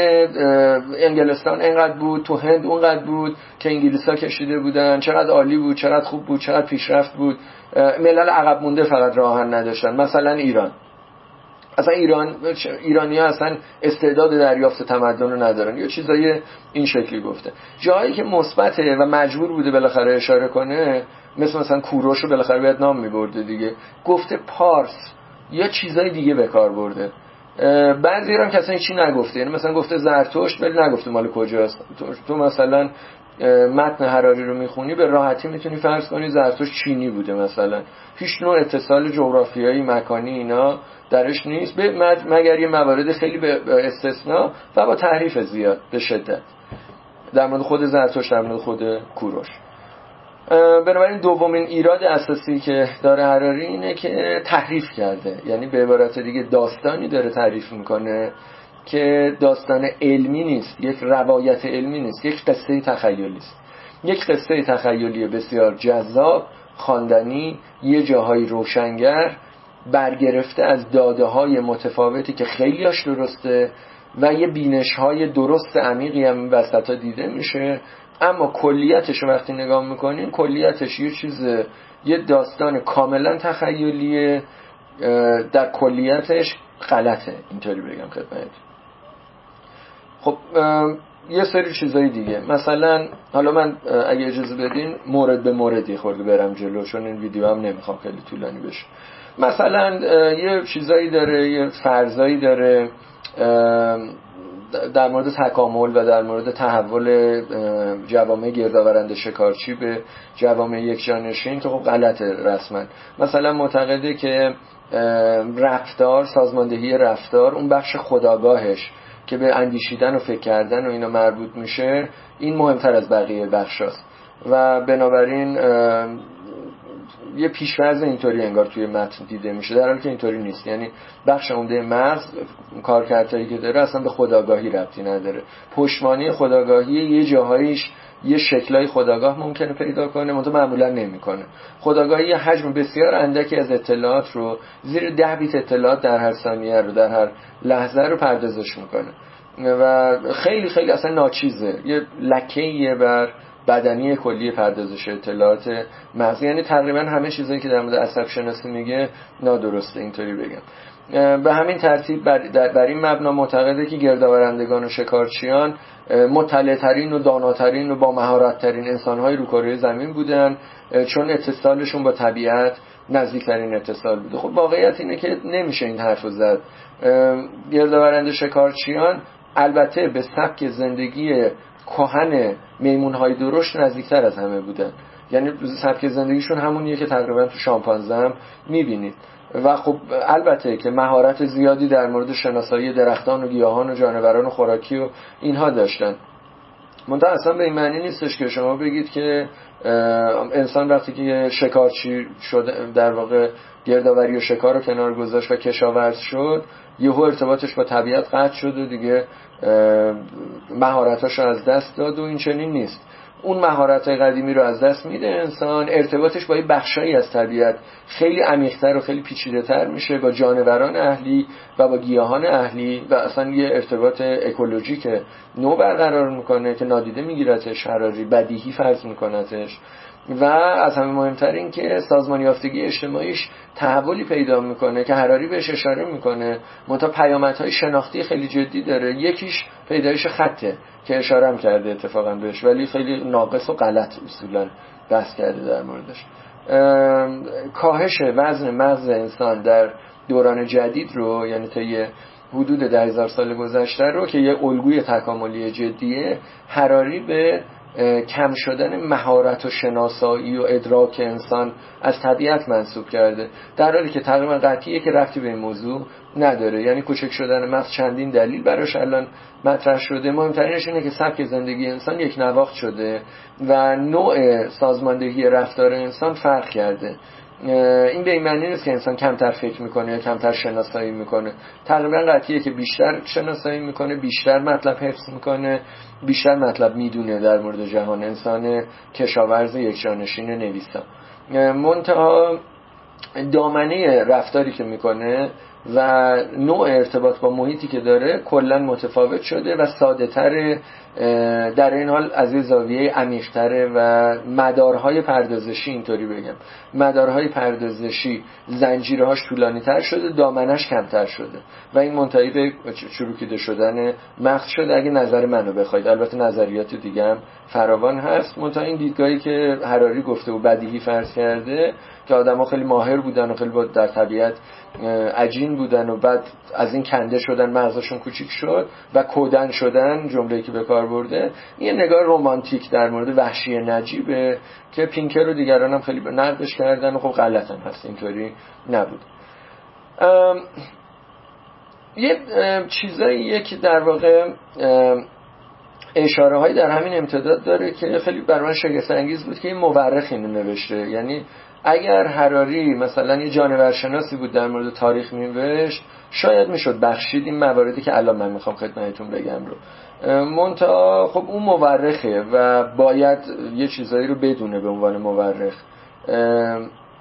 انگلستان اینقدر بود، تو هند اونقدر بود که انگلیسا کشیده بودن، چقدر عالی بود، چقدر خوب بود، چقدر پیشرفت بود، ملل عقب مونده فقط راه آهن نداشتن. مثلا ایران، اصلا ایران ایرانی‌ها اصلا استعداد دریافت تمدن رو ندارن، یا چیزای این شکلی گفته. جایی که مثبته و مجبور بوده بالاخره اشاره کنه، مثل مثلا کوروش رو بالاخره باید نام می‌برده دیگه، گفته پارس یا چیزای دیگه به کار برده. بعضی هم کسایی چی نگفته، یعنی مثلا گفته زرتشت ولی نگفته مال کجاست. تو مثلا متن حراری رو میخونی به راحتی میتونی فرض کنی زرتشت چینی بوده مثلا، هیچ نوع اتصال جغرافیایی مکانی اینا درش نیست مگر یه موارد خیلی به استثناء و با تحریف زیاد به شدت در مورد خود زرتشت، در مورد خود کوروش. بنابراین دومین ایراد اساسی که داره حراری اینه که تحریف کرده، یعنی به عبارت دیگه داستانی داره تعریف میکنه که داستان علمی نیست، یک روایت علمی نیست، یک قصه تخیلی است. یک قصه تخیلی بسیار جذاب، خواندنی، یه جاهای روشنگر، برگرفته از داده‌های متفاوتی که خیلیاش درسته و یه بینش‌های درست عمیقی هم وسطا دیده میشه، اما کلیتش رو وقتی نگاه میکنین کلیتش یه چیز، یه داستان کاملا تخیلیه، در کلیتش غلطه، اینطوری بگم خدمتتون. خب یه سری چیزای دیگه، مثلا حالا من اگه اجازه بدین مورد به موردی خورده برم جلو، چون این ویدیو هم نمیخوام خیلی طولانی بشه. مثلا یه چیزایی داره، یه فرضایی داره در مورد تکامل و در مورد تحول جوامع گردآورنده شکارچی به جوامع یکجانشین که خب غلطه رسما. مثلا معتقده که رفتار، سازماندهی رفتار، اون بخش خودآگاهش که به اندیشیدن و فکر کردن و اینا مربوط میشه، این مهمتر از بقیه بخشاست و بنابراین یه پیش‌فرض اینطوری انگار توی متن دیده میشه، در حالی که اینطوری نیست. یعنی بخش عمده مغز کارکردهایی که داره اصلا به خودآگاهی ربطی نداره. پشتوانه خودآگاهی یه جاهایش یه شکلای خودآگاه ممکنه پیدا کنه، منتها معمولا نمیکنه. خودآگاهی یه حجم بسیار اندکی از اطلاعات رو، زیر ده بیت اطلاعات در هر ثانیه رو، در هر لحظه رو پردازش میکنه و خیلی خیلی اصلا ناچیزه، یه لکه‌ایه بر بدنی کلی پردازش اطلاعات مغز. یعنی تقریبا همه چیزایی که در مورد عصب شناسی میگه نادرسته، اینطوری بگم. به همین ترتیب بر, بر این مبنا معتقده که گردآورندگان و شکارچیان مطلع‌ترین و داناترین و با مهارت‌ترین انسان‌های رو کره زمین بودن، چون اتصالشون با طبیعت نزدیکترین اتصال بوده. خب واقعیت اینه که نمیشه این حرفو زد. گردآورنده شکارچیان البته به سبک زندگی کهن میمون‌های درشت نزدیکتر از همه بودن، یعنی سبک زندگیشون همونیه که تقریبا تو شامپانزه هم می‌بینید و خب البته که مهارت زیادی در مورد شناسایی درختان و گیاهان و جانوران و خوراکی و اینها داشتن. منتها اصلا به این معنی نیستش که شما بگید که انسان وقتی که شکارچی شد، در واقع گردآوری و شکار رو کنار گذاشت و کشاورز شد، یهو ارتباطش با طبیعت قطع شد و دیگه مهارتاشو از دست داد و این چنین نیست. اون مهارت‌های قدیمی رو از دست میده انسان، ارتباطش با یه بخشایی از طبیعت خیلی عمیق‌تر و خیلی پیچیده‌تر میشه، با جانوران اهلی و با گیاهان اهلی، و اصلا یه ارتباط اکولوژیک نو برقرار میکنه که نادیده میگیرتش حراری، بدیهی فرض میکنتش. و از همه مهمتر این که سازمان یافتگی اجتماعیش تحولی پیدا میکنه که حراری بهش اشاره میکنه، منتها پیامدهای شناختی خیلی جدی داره. یکیش پیدایش خطه که اشاره هم کرده اتفاقا بهش، ولی خیلی ناقص و غلط اصولا بحث کرده در موردش. کاهش وزن مغز انسان در دوران جدید رو، یعنی تا یه حدود ده هزار سال گذشته رو که یه الگوی تکاملی جدیه، حراری به کم شدن مهارت و شناسایی و ادراک انسان از طبیعت منسوب کرده، در حالی که تقریبا قطعیه که ربطی به این موضوع نداره. یعنی کوچک شدن مغز چندین دلیل براش الان مطرح شده. مهمترینش اینه که سبک زندگی انسان یک نواخت شده و نوع سازماندهی رفتار انسان فرق کرده. این به این معنی نیست که انسان کمتر فکر میکنه یا کمتر شناسایی میکنه. تقریبا قطعیه که بیشتر شناسایی میکنه، بیشتر مطلب حفظ میکنه، بیشتر مطلب میدونه در مورد جهان. انسان کشاورز یکجانشین نویسا، منتها دامنه رفتاری که میکنه و نوع ارتباط با محیطی که داره کلا متفاوت شده و ساده تره، در این حال از یه زاویه عمیق‌تره و مدارهای پردازشی، اینطوری بگم، مدارهای پردازشی زنجیرهاش طولانی تر شده، دامنش کمتر شده و این منتهی به چروکیده شدن مغز شده اگه نظر منو بخواید. البته نظریات دیگه هم فراوان هست، منتها این دیدگاهی که حراری گفته و بدیهی فرض کرده که آدم‌ها خیلی ماهر بودن و خیلی با در طبیعت عجین بودن و بعد از این کنده شدن، مغزشون کوچیک شد و کودن شدن، جمله‌ای که به کار برده، این نگاه رمانتیک در مورد وحشی نجیبه که پینکر و دیگران هم خیلی نقدش کردن و خب غلط هم هست، اینطوری نبود. یه چیزایی که در واقع اشاره هایی در همین امتداد داره که خیلی برای من شگفت انگیز بود که این مورخ اینو نوشته. یعنی اگر حراری مثلا یه جانورشناسی بود در مورد تاریخ می‌نوشت، شاید میشد بخشید این مواردی که الان من میخوام خدمتتون بگم رو. منتها خب اون مورخه و باید یه چیزایی رو بدونه به عنوان مورخ.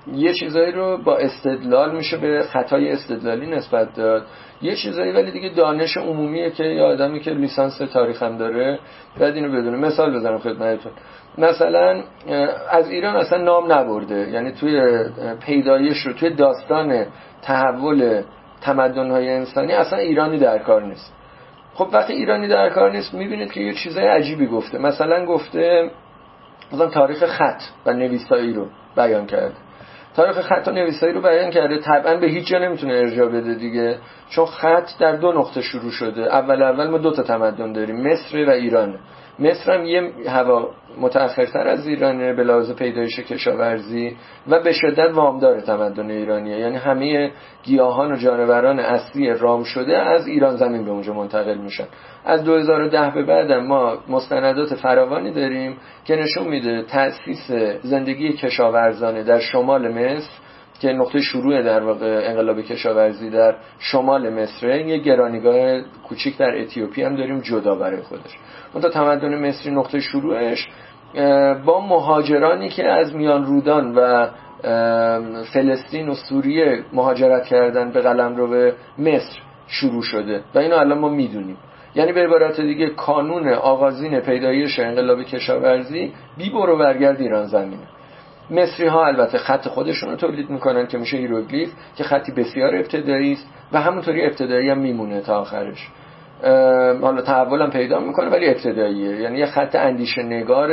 یه چیزایی رو با استدلال میشه به خطای استدلالی نسبت داد، یه چیزایی ولی دیگه دانش عمومیه که یه آدمی که لیسانس تاریخ هم داره باید اینو بدونه. مثال بزنم خدمتتون، مثلا از ایران اصلا نام نبرده، یعنی توی پیدایش رو توی داستان تحول تمدن‌های انسانی اصلا ایرانی در کار نیست. خب وقتی ایرانی در کار نیست میبینید که یه چیزای عجیبی گفته، مثلا گفته مثلا تاریخ خط و نویسایی رو بیان کرده، تاریخ خط و نویسایی رو بیان کرده، طبعا به هیچ جا نمیتونه ارجاع بده دیگه، چون خط در دو نقطه شروع شده. اول اول ما دو تا تمدن داریم، مصر و ایران. مصر هم یه هوا متأخرتر از ایرانه به لحاظ پیدایش کشاورزی و به شدت وامدار تمدن ایرانیه، یعنی همه گیاهان و جانوران اصلی رام شده از ایران زمین به اونجا منتقل میشن. از دو هزار و ده به بعد ما مستندات فراوانی داریم که نشون میده تأسیس زندگی کشاورزانه در شمال مصر که نقطه شروع در واقع انقلاب کشاورزی در شمال مصر. یه گرانیگاه کوچیک در اتیوپی هم داریم جدا برای خودش. اون تا تمدن مصری نقطه شروعش با مهاجرانی که از میان رودان و فلسطین و سوریه مهاجرت کردن به قلمرو به مصر شروع شده و اینو الان ما میدونیم. یعنی به عبارت دیگه کانون آغازین پیدایش انقلاب کشاورزی بی برو برگرد ایران زمینه. مصری ها البته خط خودشون رو تولید میکنن که میشه هیروگلیف، که خطی بسیار ابتدایی است و همونطوری ابتدایی هم میمونه تا آخرش. حالا تحول هم پیدا میکنه ولی ابتداییه، یعنی یه خط اندیشه نگار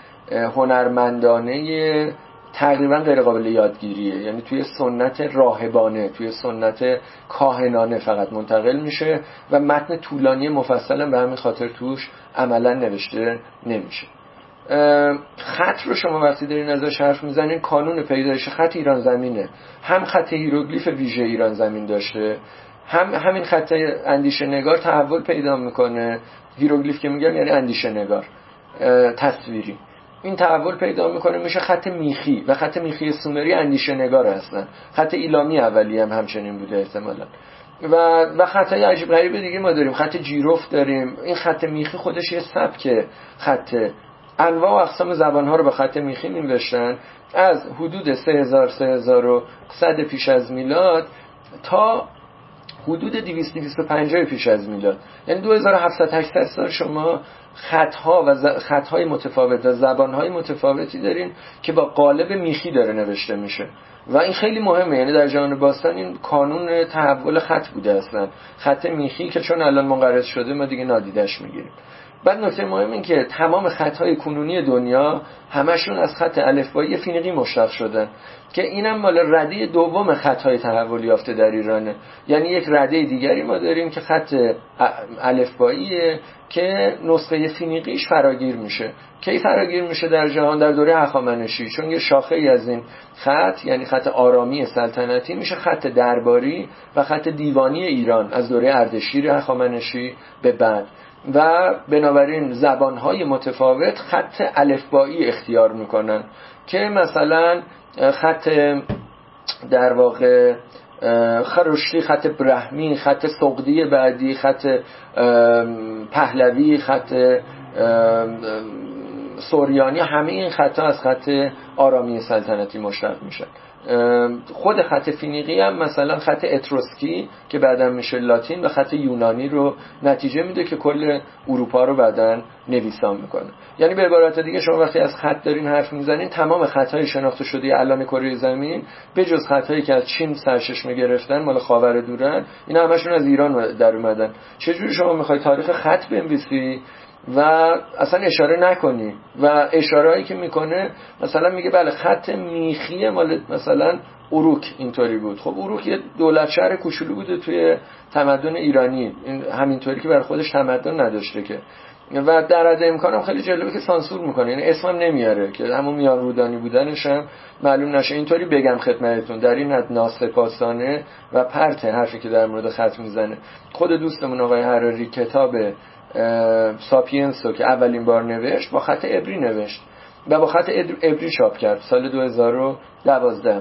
هنرمندانه تقریبا غیر قابل یادگیریه، یعنی توی سنت راهبانه، توی سنت کاهنانه فقط منتقل میشه و متن طولانی مفصلا به همین خاطر توش عملا نوشته نمیشه. خط رو شما وقتی دارین ازش حرف میزنین، کانون پیدایش خط ایران زمینه، هم خط هیروگلیف ویژه ایران زمین داشته، هم همین خط اندیشه نگار تحول پیدا میکنه. هیروگلیف که میگم یعنی اندیشه نگار تصویری، این تحول پیدا میکنه میشه خط میخی و خط میخی سومری اندیشه نگار هستن. خط ایلامی اولی هم همچنین بوده احتمالاً. و و خطای عجیب غریب دیگه ما داریم، خط جیروف داریم. این خط میخی خودش یه سبک خط، انواع و اقسام زبان‌ها رو به خط میخی نوشتن از حدود سه هزار سه هزار و صد پیش از میلاد تا حدود دویست دویست و پنجاه پیش از میلاد، یعنی دو هزار و هفتصد هشتصد سال شما خطها و ز... خطهای متفاوت و زبانهای متفاوتی دارین که با قالب میخی داره نوشته میشه و این خیلی مهمه. یعنی در جهان باستان این کانون تحول خط بوده اصلا، خط میخی که چون الان منقرض شده ما دیگه نادیدش میگیریم. بعد نکته مهم این که تمام خطهای کنونی دنیا همشون از خط الفبایی فینیقی مشتق شدن که اینم مال رده دوم خطهای تحول یافته در ایرانه. یعنی یک رده دیگری ما داریم که خط الفباییه که نسخه فینیقیش فراگیر میشه. کی فراگیر میشه در جهان؟ در دوره هخامنشی، چون یه شاخه ای از این خط یعنی خط آرامی سلطنتی میشه خط درباری و خط دیوانی ایران از دوره اردشیر هخامنشی به بعد و بنابراین زبانهای متفاوت خط الفبایی اختیار میکنن که مثلا خط در واقع خروشتی، خط برهمی، خط سقدی بعدی، خط پهلوی، خط سوریانی، همه این خطها از خط آرامی سلطنتی مشتق میشن. خود خط فینیقی هم مثلا خط اتروسکی که بعداً میشه لاتین و خط یونانی رو نتیجه میده که کل اروپا رو بعداً نویسان میکنه. یعنی به عبارت دیگه شما وقتی از خط دارین حرف میزنین، تمام خطهای شناخته شده الان کره زمین به جز خطهایی که از چین سرچشمه گرفتن مال خاور دورن، اینا همشون از ایران در اومدن. چجوری شما میخوای تاریخ خط بنویسی و اصلا اشاره نکنی؟ و اشارهایی که میکنه مثلا میگه بله خط میخی مال مثلا اروک اینطوری بود. خب اروک یه دولت شهر کوچولو بوده توی تمدن ایرانی، این همینطوری که بر خودش تمدن نداشته که، و در حد امکانم خیلی جالبه که سانسور میکنه، یعنی اسمم نمیاره که همون میان رودانی بودنش هم معلوم نشه. اینطوری بگم خدمتتون در این حد ناسپاسانه و پرت حرفی که در مورد خط میزنه. خود دوستمون آقای حراری کتاب ساپینس رو که اولین بار نوشت با خط عبری نوشت و با خط عبری چاپ کرد سال دو هزار و دوازده.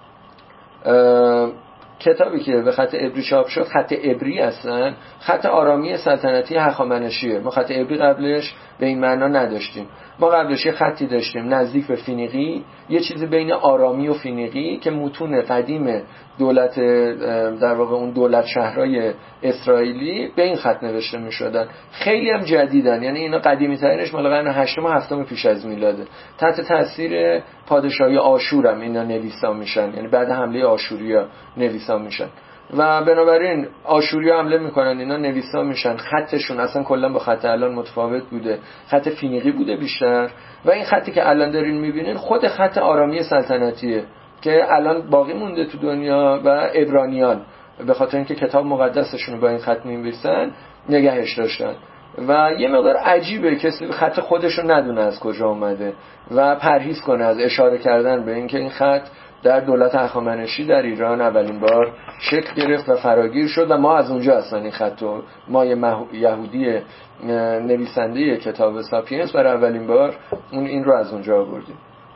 کتابی که به خط عبری چاپ شد خط عبری اصلا خط آرامی سلطنتی هخامنشیه. ما خط عبری قبلش به این معنا نداشتیم. ما قبلش یه خطی داشتیم نزدیک به فینیقی، یه چیزی بین آرامی و فینیقی که متون قدیم دولت در واقع اون دولت شهرهای اسرائیلی به این خط نوشته می شدن. خیلی هم جدیدن، یعنی اینا قدیمی ترینش مال قرن هشتم و هفتم پیش از میلاده. تحت تاثیر پادشاهی آشور هم اینا نویسا میشن، یعنی بعد حمله آشوریا نویسا میشن و بنابراین آشوریا حمله میکنن، اینا نویسا میشن. خطشون اصلا کلا با خط الان متفاوت بوده، خط فینیقی بوده بیشتر. و این خطی که الان دارین میبینین خود خط آرامی سلطنتیه که الان باقی مونده تو دنیا و عبرانیان به خاطر اینکه کتاب مقدسشون رو با این خط می‌نویسن نگهش داشتن. و یه مقدار عجیبه کسی خط خودش رو ندونه از کجا اومده و پرهیز کنه از اشاره کردن به اینکه این خط در دولت هخامنشی در ایران اولین بار شکل گرفت و فراگیر شد و ما از اونجا اصلا این خط رو، ما یه یهودی نویسنده کتاب ساپینس برای اولین بار اون این رو از اونجا آوردیم.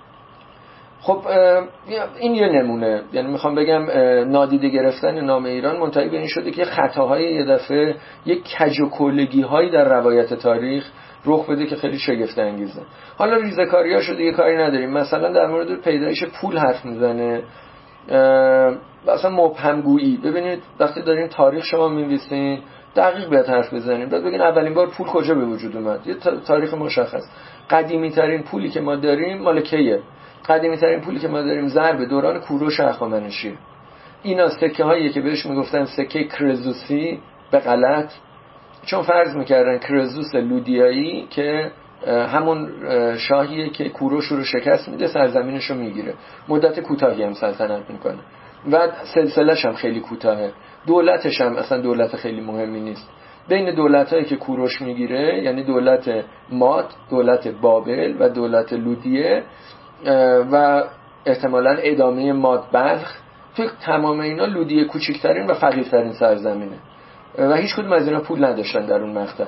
خب این یه نمونه، یعنی میخوام بگم نادیده گرفتن نام ایران منتهی به این شده که خطاهای یه دفعه یک کج و کولگی هایی در روایت تاریخ رخ بده که خیلی شگفت انگیزه. حالا ریزه‌کاری‌هاشو دیگه کاری نداریم. مثلا در مورد پیدایش پول حرف میزنه، مثلا مبهم‌گویی. ببینید وقتی دارین تاریخ شما می‌نویسین دقیق باید حرف بزنیم، بعد بگین اولین بار پول کجا به وجود اومد، یه تاریخ مشخص. قدیمی ترین پولی که ما داریم مال کیه؟ قدیمی ترین پولی که ما داریم ضرب دوران کوروش هخامنشی. اینا سکه هایی که بهش میگفتن سکه کرزوسی به غلط، چون فرض میکردن کرزوس لودیایی که همون شاهیه که کوروش رو شکست میده سرزمینش رو میگیره، مدت کوتاهی هم سلطنت میکنه و سلسله‌ش هم خیلی کوتاهه، دولتش هم اصلا دولت خیلی مهمی نیست. بین دولتایی که کوروش میگیره یعنی دولت ماد، دولت بابل و دولت لودیه و احتمالاً ادامه ماد بلخ، تو تمام اینا لودیه کوچکترین و فقیرترین سرزمینه و هیچ کدوم از اینا پول نداشتن در اون مقطع.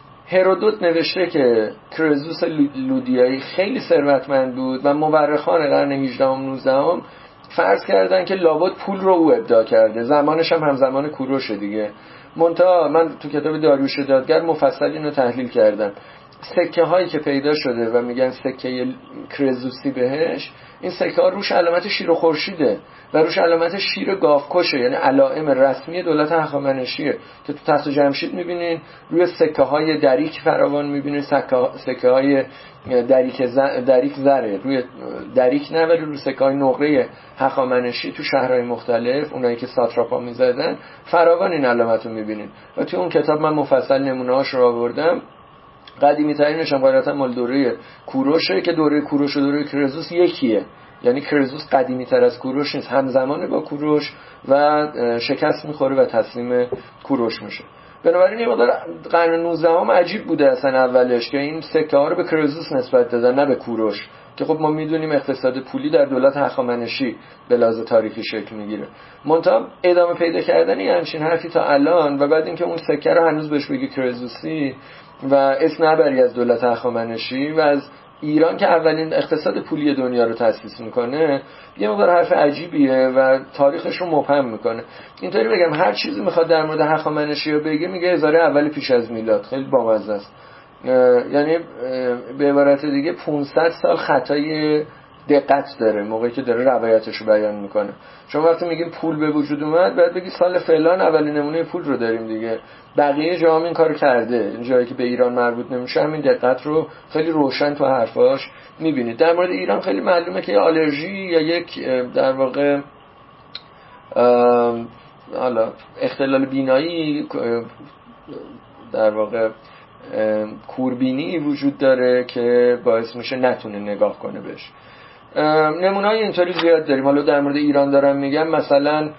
هرودوت نوشته که کرزوس لودیایی خیلی ثروتمند بود و مورخان قرن هجدهم و نوزدهم فرض کردن که لابد پول رو او ابداع کرده، زمانش هم همزمان کوروش دیگه. منتها من تو کتاب داریوش دادگر مفصل اینو تحلیل کردم. سکه هایی که پیدا شده و میگن سکه کرزوسی بهش، این سکه ها روش علامت شیر و خورشیده و روش علامت شیر گاوکشه، یعنی علائم رسمی دولت هخامنشیه که تو تخت جمشید میبینین. روی سکه های دریک فراوان میبینین، سکه های دریک زر، دریک زره روی دریک نه ولی روی سکه های نقره هخامنشی تو شهرهای مختلف، اونایی که ساتراپا میزدن فراوان این علامت رو میبینین و تو اون کتاب من مفصل نمونه هاش رو آوردم. قدیمی ترینش هم غالبا مال دوره کوروشه که دوره کوروش و دوره کرزوس یکیه، یعنی کرزوس قدیمی تر از کوروش نیست، همزمانه با کوروش و شکست میخوره و تسلیم کوروش میشه. بنابراین یه مقدار قرن نوزدهم عجیب بوده اصلا اولش که این سکه ها رو به کرزوس نسبت دادن نه به کوروش، که خب ما میدونیم اقتصاد پولی در دولت هخامنشی به لحاظ تاریخی شکل میگیره. منتها ادامه پیدا کردن این همچین حرفی تا الان و بعد اینکه اون سکه رو هنوز بهش بگی کرزوسی و اسم نبری از دولت هخامنشی و از ایران که اولین اقتصاد پولی دنیا رو تأسیس میکنه، یه مقدار حرف عجیبیه و تاریخش رو مبهم میکنه. اینطوری بگم هر چیزی میخواد در مورد هخامنشی رو بگه میگه هزار اول پیش از میلاد. خیلی بامزه است. یعنی به عبارت دیگه پانصد سال خطای دقت داره موقعی که داره روایتش رو بیان میکنه. شما وقتی میگیم پول به وجود اومد باید بگی سال فلان اولین نمونه پول رو داریم دیگه. بقیه جاها این کارو کرده، این جایی که به ایران مربوط نمیشه همین دقت رو خیلی روشن تو حرفاش میبینید. در مورد ایران خیلی معلومه که آلرژی یا یک در واقع حالا اختلال بینایی، در واقع کوربینی وجود داره که باعث میشه نتونه نگاه کنه بهش. نمونه‌های اینطوری زیاد داریم. حالا در مورد ایران دارم میگم، مثلا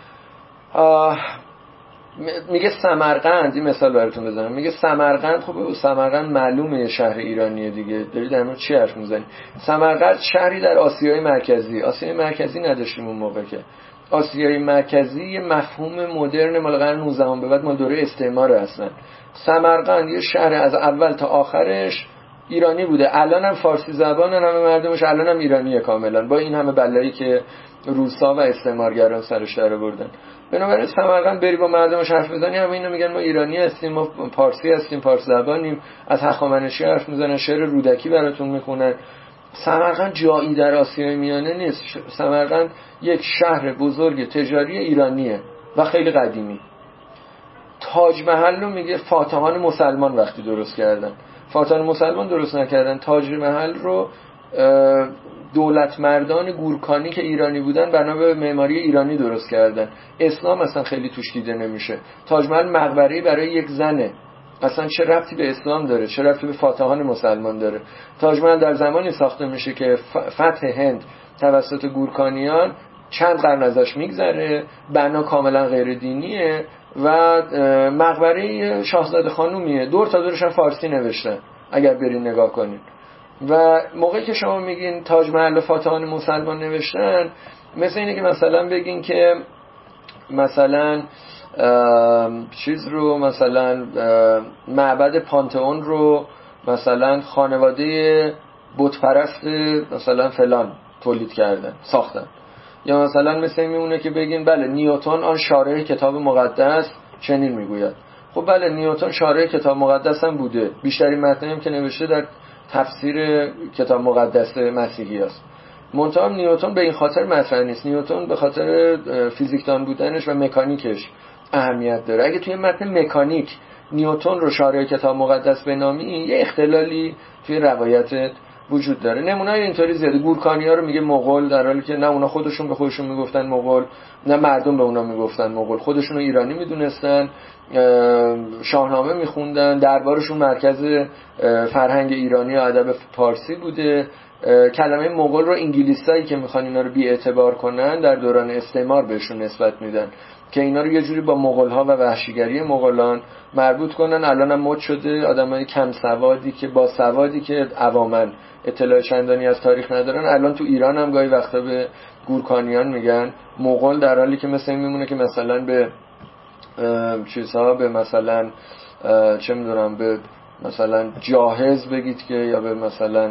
میگه سمرقند، این مثال براتون بزنم، میگه سمرقند، خب سمرقند معلومه شهر ایرانیه دیگه، داری در مورد چی حرف میزنی؟ سمرقند شهری در آسیای مرکزی. آسیای مرکزی نداشتیم اون موقع که. آسیای مرکزی یه مفهوم مدرن مال قرن نوزدهم به بعد مال دوره استعمار اصلا. سمرقند یه شهر از اول تا آخرش ایرانی بوده. الان هم فارسی زبانن همه مردمش، الان هم ایرانیه کاملا با این همه بلایی که روسا و استعمارگران سرش در آوردن. بنابراین سمرقند بری با مردمش حرف بزنی همه اینا میگن ما ایرانی هستیم، ما پارسی هستیم، پارس زبانیم، از هخامنشی حرف میزنن، شعر رودکی براتون میخونن. سمرقند جایی در آسیای میانه نیست. سمرقند یک شهر بزرگ تجاری ایرانیه و خیلی قدیمی. تاج محل رو میگه فاتحان مسلمان وقتی درست کردن. فاتحان مسلمان درست نکردن. تاج محل رو دولت مردان گورکانی که ایرانی بودن بنا به معماری ایرانی درست کردن. اسلام اصلا خیلی توش دیده نمیشه. تاج محل مقبره‌ای برای یک زنه. اصلا چه ربطی به اسلام داره؟ چه ربطی به فاتحان مسلمان داره؟ تاج محل در زمانی ساخته میشه که فتح هند توسط گورکانیان چند قرن ازش میگذره، بنا کاملا غیر دینیه و مقبره شاهزاده خانومیه. دور تا دورش هم فارسی نوشتن اگر برین نگاه کنین. و موقعی که شما میگین تاج محل و فاتحان مسلمان نوشتن، مثل اینه که مثلا بگین که مثلا چیز رو مثلا معبد پانتئون رو مثلا خانواده بتپرست مثلا فلان تولید کردن ساختن. یا مثلا مثل میمونه که بگین بله نیوتن آن شارح کتاب مقدس چنین میگوید. خب بله نیوتن شارح کتاب مقدس هم بوده، بیشترین متنی هم که نوشته در تفسیر کتاب مقدس مسیحی است. منتها نیوتن به این خاطر مطرح نیست. نیوتن به خاطر فیزیکدان بودنش و مکانیکش اهمیت داره. اگه توی متن مکانیک نیوتن رو شارح کتاب مقدس بنامی، یه اختلالی توی روایت وجود داره. نمونه‌ای اینطوری زیاده. گورکانی‌ها رو میگه مغول، در حالی که نه اونا خودشون به خودشون میگفتن مغول، نه مردم به اونا میگفتن مغول. خودشون رو ایرانی میدونستن، شاهنامه میخوندن، دربارشون مرکز فرهنگ ایرانی و ادب پارسی بوده. کلمه مغول رو انگلیسایی که میخوان اینا رو بی اعتبار کنن در دوران استعمار بهشون نسبت میدن که اینا رو یه جوری با مغول‌ها و وحشیگری مغولان مربوط کنن. الان هم مد شده آدمای کم سوادی که با سوادی که عواما اطلاع چندانی از تاریخ ندارن الان تو ایران هم گاهی وقتا به گورکانیان میگن مغول، در حالی که مثلا میمونه که مثلا به چیزها به مثلا چه میدونم به مثلا جاهز بگید که یا به مثلا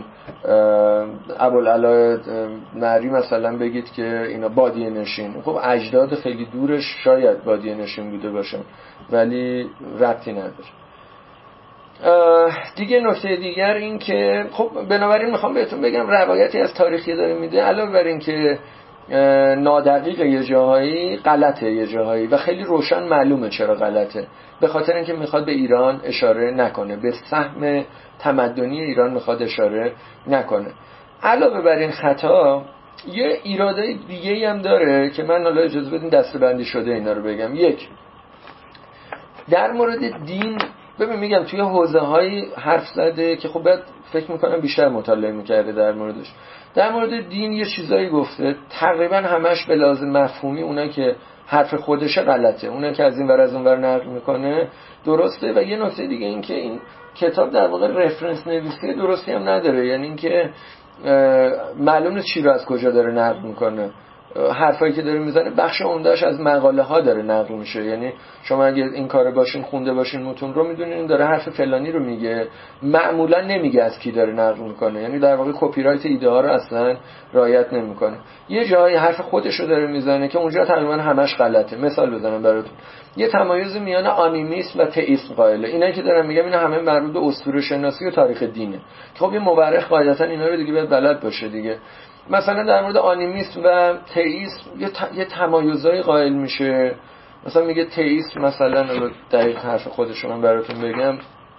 ابوالعلا نری مثلا بگید که اینا بادیه نشین. خب اجداد خیلی دورش شاید بادیه نشین بوده باشن ولی ربطی نداره. دیگه نکته دیگر این که خب بنابراین میخوام بهتون بگم روایتی از تاریخی داره میده، علاوه بر این که نادقیق یه جاهایی، غلطه یه جاهایی و خیلی روشن معلومه چرا غلطه. به خاطر اینکه میخواد به ایران اشاره نکنه، به سهم تمدنی ایران میخواد اشاره نکنه. علاوه بر این خطا یه ایراده دیگه‌ای هم داره که من حالا اجازه بدین دسته‌بندی شده اینا رو بگم. یک، در مورد دین ببین میگم توی حوزه‌های حرف زده که خب بعد فکر میکنم بیشتر مطالعه میکرده در موردش. در مورد دین یه چیزایی گفته تقریبا همش به لازم مفهومی، اونایی که حرف خودشه غلطه، اونایی که از این ور از اون ور نقل میکنه درسته. و یه نکته دیگه این که این کتاب در واقع رفرنس نویسی درستی هم نداره، یعنی اینکه معلوم نیست چی رو از کجا داره نقل میکنه. حرفایی که داره میزنه بخش عمدهش از مقاله ها داره نقل میشه. یعنی شما اگه این کارو باشین خونده باشین متون رو میدونین داره حرف فلانی رو میگه، معمولا نمیگه از کی داره نقل میکنه. یعنی در واقع کپی رایت ایده ها رو اصلا رعایت نمیکنه. یه جایی حرف خودش رو داره میزنه که اونجا تقریبا همش غلطه. مثال بزنم براتون. یه تمایز میان آنیمیسم و تئیسم قائله. اینا که دارم میگم اینا همه مربوط به اسطوره شناسی و تاریخ دینه. خب یه مورخ قاعدتا اینا رو دیگه باید بلد باشه دیگه. مثلا در مورد آنیمیسم و تئیسم یه, ت... یه تمایزایی قائل میشه. مثلا میگه تئیسم مثلا دقیق حرف خودش رو من براتون بگم،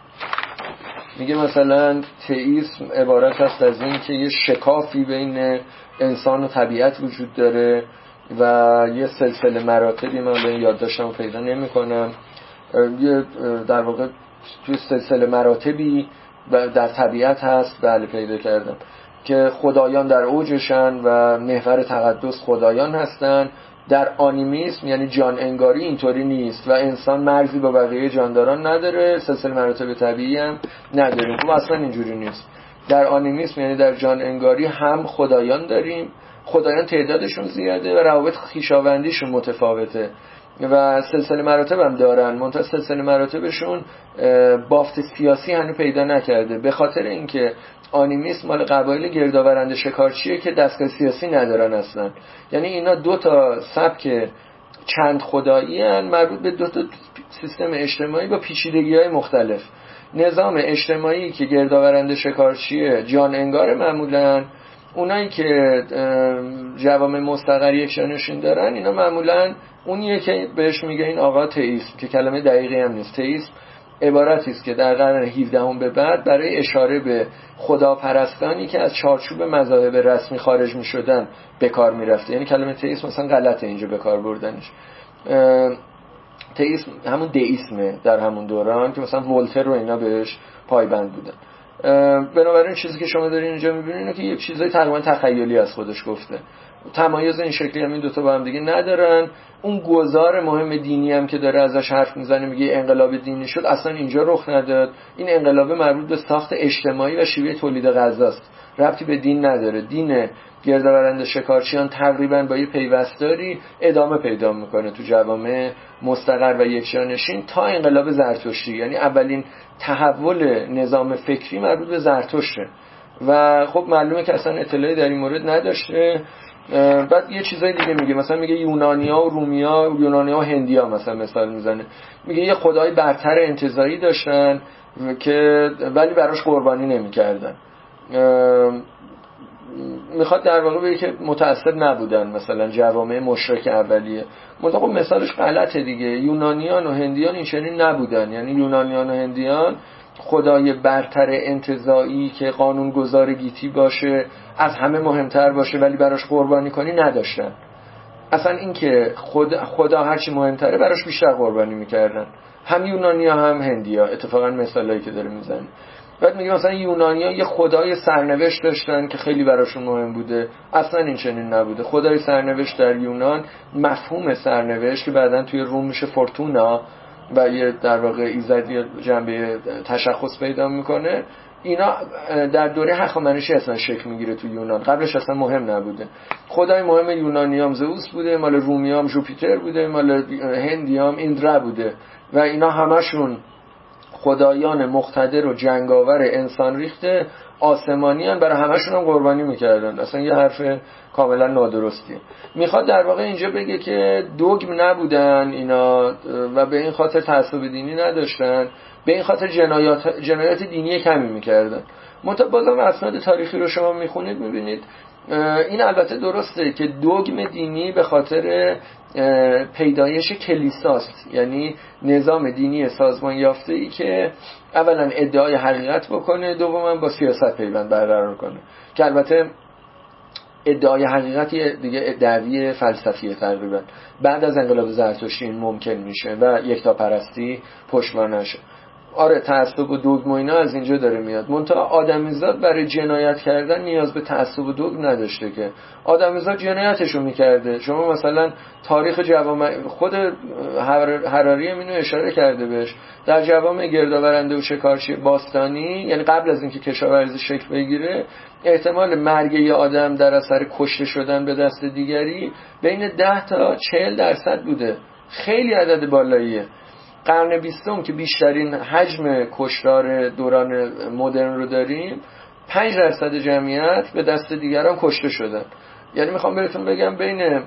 میگه مثلا تئیسم عبارت است از این که یه شکافی بین انسان و طبیعت وجود داره و یه سلسله مراتبی، من الان یادداشتمو پیدا نمی‌کنم، یه در واقع توی سلسله مراتبی در طبیعت هست. بله پیدا کردم که خدایان در اوجشن و محور تقدس خدایان هستن. در آنیمیسم یعنی جان انگاری اینطوری نیست و انسان مرزی با بقیه جانداران نداره، سلسله مراتب طبیعی هم نداریم. خب اصلا اینجوری نیست. در آنیمیسم یعنی در جان انگاری هم خدایان داریم، خدایان تعدادشون زیاده و روابط خویشاوندیشون متفاوته و سلسله مراتب هم دارن، منتها سلسله مراتبشون بافت سیاسی هنوز پیدا نکرده به خاطر اینکه آنیمیسم مال قبایل گردآورنده شکارچیه که دستگاه سیاسی ندارن اصلا. یعنی اینا دو تا سبک چند خدایی هن مربوط به دو تا سیستم اجتماعی با پیچیدگی‌های مختلف. نظام اجتماعی که گردآورنده شکارچیه جان انگار معمولاً، اونایی که جوامع مستقر یکشانشین دارن اینا معمولاً اونیه که بهش میگه این آقا تئیسم، که کلمه دقیقی هم نیست. تئیسم عبارتی است که در قرن هفدهم به بعد برای اشاره به خداپرستانی که از چارچوب مذاهب رسمی خارج میشدن به کار میرفته. یعنی کلمه تئیسم مثلا غلطه اینجا به کار بردنش. تئیسم همون دئیسمه در همون دوران که مثلا ولتر و اینا بهش پایبند بودن. بنابراین چیزی که شما دارین اینجا میبینید اینه که یک چیزای تقریبا تخیلی از خودش گفته. تمایز این شکلی هم این دوتا با هم دیگه ندارن. اون گذار مهم دینی هم که داره ازش حرف میزنه، میگه انقلاب دینی شد، اصلا اینجا رخ نداد. این انقلاب مربوط به ساخت اجتماعی و شیوه تولید غذاست، ربطی به دین نداره. دین گردآورنده شکارچیان تقریبا با یه پیوستاری ادامه پیدا میکنه تو جوامع مستقر و یکجانشین تا انقلاب زرتشتی. یعنی اولین تحول نظام فکری مربوط به زرتشته و خب معلومه که اصلا اطلاعی در این مورد نداشته. بعد یه چیزای دیگه میگه، مثلا میگه یونانیا و رومیا، یونانیا و هندیا مثلا مثال میزنه، میگه یه خدای برتر انتزاعی داشتن که ولی براش قربانی نمیکردن. میخواد در واقع بگه که متأثر نبودن مثلا جوامع مشرک اولیه. منتها خب مثالش غلطه دیگه. یونانیان و هندیان این چنین نبودن. یعنی یونانیان و هندیان خدای برتر انتزاعی که قانونگذار گیتی باشه، از همه مهمتر باشه ولی براش قربانی کنی نداشتن. اصلا این که خدا, خدا هرچی مهمتره براش بیشتر قربانی میکردن. هم یونانیا هم هندیا. اتفاقا مثالایی که داره میزنه. بعد میگه مثلا یونانیا یه خدای سرنوشت داشتن که خیلی براشون مهم بوده، اصلا این چنین نبوده. خدای سرنوشت در یونان، مفهوم سرنوشت که بعدن توی روم میشه فورتونا و یه در واقع ایزدی جنبه تشخص پیدا میکنه، اینا در دوره هخامنشی اصلا شکل میگیره تو یونان. قبلش اصلا مهم نبوده. خدای مهم یونانیام زئوس بوده، مال رومیام جوپیتر بوده، مال هندیام ایندرا بوده و اینا همشون خدایان مقتدر و جنگاور انسان ریخته آسمانیان، برای همشون هم قربانی میکردن. اصلا یه حرف کاملا نادرستیه. میخواد در واقع اینجا بگه که دوگم نبودن اینا و به این خاطر تعصب دینی نداشتن، به این خاطر جنایات جنایات دینی کمی میکردن. منتها بازم اسناد تاریخی رو شما میخونید میبینید این البته درسته که دوگم دینی به خاطر پیدایش کلیساست، یعنی نظام دینی سازمان یافته ای که اولا ادعای حقیقت بکنه، دوما با سیاست پیوند برقرار کنه، که البته ادعای حقیقتی دیگه دعوی فلسفیه تقریبا. بعد از انقلاب زرتشتی این ممکن میشه و یکتاپرستی پشتوانش. آره تعصب و دوگم و اینا از اینجا داره میاد. منتها آدمیزاد برای جنایت کردن نیاز به تعصب و دوگم نداشته که آدمیزاد جنایتشو میکرده. شما مثلا تاریخ جوامع خود حراری هم اینو اشاره کرده بهش، در جوامع گردآورنده و شکارچی باستانی، یعنی قبل از اینکه کشاورزی شکل بگیره، احتمال مرگ یه آدم در اثر کشته شدن به دست دیگری بین ده تا چهل درصد بوده. خیلی عدد بالاییه. قرن بیستم که بیشترین حجم کشتار دوران مدرن رو داریم، پنج درصد جمعیت به دست دیگران کشته شدن. یعنی میخوام بهتون بگم بین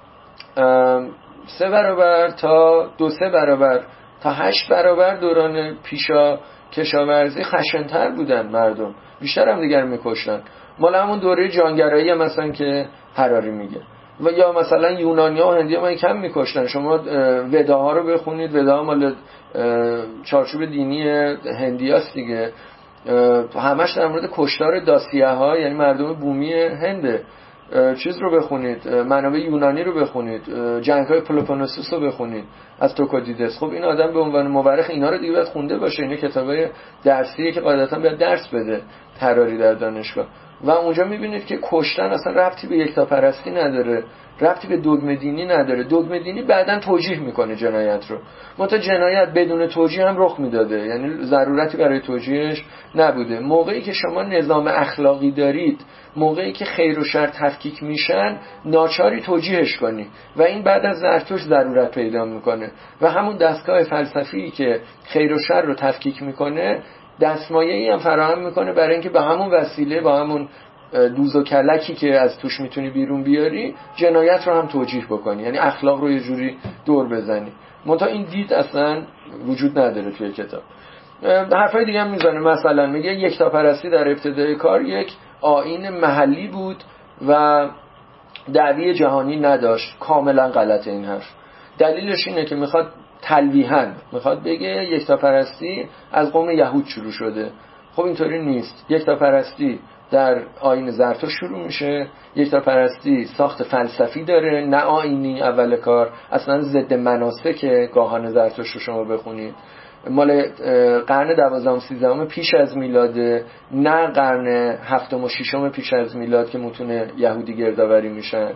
سه برابر تا دو سه برابر تا هشت برابر دوران پیشا کشاورزی خشن‌تر بودن مردم، بیشتر هم دیگر میکشتن. مال همون دوره جانگرایی هم مثلا که حراری میگه. و یا مثلا یونانیا و هندیا ما کم میکشتن. شما وداها رو بخونید، وداها مال چارچوب دینی هندیاست دیگه، همش در مورد کشتار داسیه ها، یعنی مردم بومی هنده. چیز رو بخونید، منابع یونانی رو بخونید، جنگ های پلوپونسوس رو بخونید از توکودیدس. خب این آدم به عنوان مورخ اینا رو دیگه باید خونده باشه. اینا کتابای درسیه که قاعدتا باید درس بده حراری در دانشگاه. و اونجا میبینید که کشتن اصلا ربطی به یکتاپرستی نداره، ربطی به دوگم دینی نداره. دوگم دینی بعداً توجیه میکنه جنایت رو، منتها جنایت بدون توجیه هم رخ میداده، یعنی ضرورتی برای توجیهش نبوده. موقعی که شما نظام اخلاقی دارید، موقعی که خیر و شر تفکیک میشن، ناچاری توجیهش کنی و این بعد از زرتشت ضرورت پیدا میکنه. و همون دستگاه فلسفی که خیر و شر رو تفکیک میکنه دستمایه‌ای هم فراهم میکنه برای اینکه به همون وسیله، با همون دوز و کلکی که از توش میتونی بیرون بیاری، جنایت رو هم توجیه بکنی، یعنی اخلاق رو یه جوری دور بزنی. منتها این دید اصلا وجود نداره توی کتاب. حرفای دیگه هم میزنه، مثلا میگه یکتاپرستی در ابتدای کار یک آیین محلی بود و دعوی جهانی نداشت. کاملا غلطه این حرف. دلیلش اینه که میخواد تلویحاً میخواد بگه یکتاپرستی از قوم یهود شروع شده. خب اینطوری نیست. یکتاپرستی در آیین زرتشت شروع میشه. یکتاپرستی ساخت فلسفی داره، نه آیینی. اول کار اصلا ضد مناسک گاهان زرتشت رو شما بخونید، مال قرن دوازدهم سیزدهم پیش از میلاده، نه قرن هفتم و ششم پیش از میلاد که متون یهودی گردآوری میشن.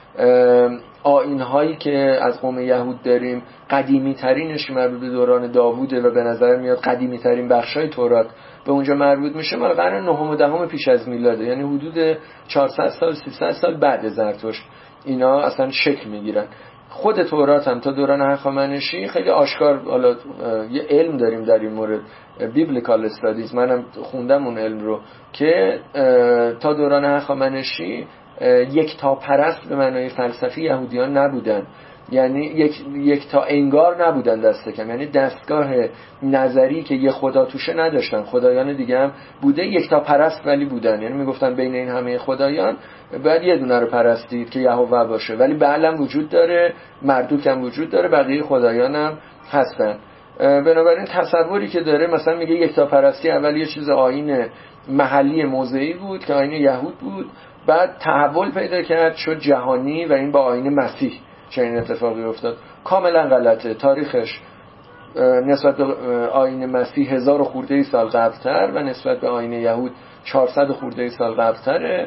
آیین هایی که از قوم یهود داریم قدیمی ترینش مربوط به دوران داووده و به نظر میاد قدیمی ترین بخشای تورات به اونجا مربوط میشه، مال قرن نهم و دهم پیش از میلاده، یعنی حدود چهارصد سال سیصد سال بعد زرتشت اینا اصلا شکل میگیرن. خود تورات هم تا دوران هخامنشی خیلی آشکار، حالا یه علم داریم در این مورد، بیبلیکال استادیز، منم خوندم اون علم رو، که تا دوران هخامنشی یک تا پرست به معنای فلسفی یهودیان نبودن، یعنی یک یک تا انگار نبودن دست کم، یعنی دستگاه نظری که یه خدا توشه نداشتن، خدایان دیگه هم بوده، یک تا پرست ولی بودن، یعنی میگفتن بین این همه خدایان باید یه دونه رو پرستید که یهوه باشه، ولی بعل هم وجود داره، مردوک هم وجود داره، بقیه خدایان هم هستن. بنابراین تصوری که داره، مثلا میگه یک تا پرستی اول یه چیز آیین محلی موضعی بود که آیین یهود بود، بعد تحول پیدا کرد شد جهانی و این با آیین مسیح چنین اتفاقی افتاد. کاملا غلطه. تاریخش نسبت به آیین مسیح هزار خورده سال قبل‌تر و نسبت به آیین یهود چهارصد خورده سال قبل‌تره.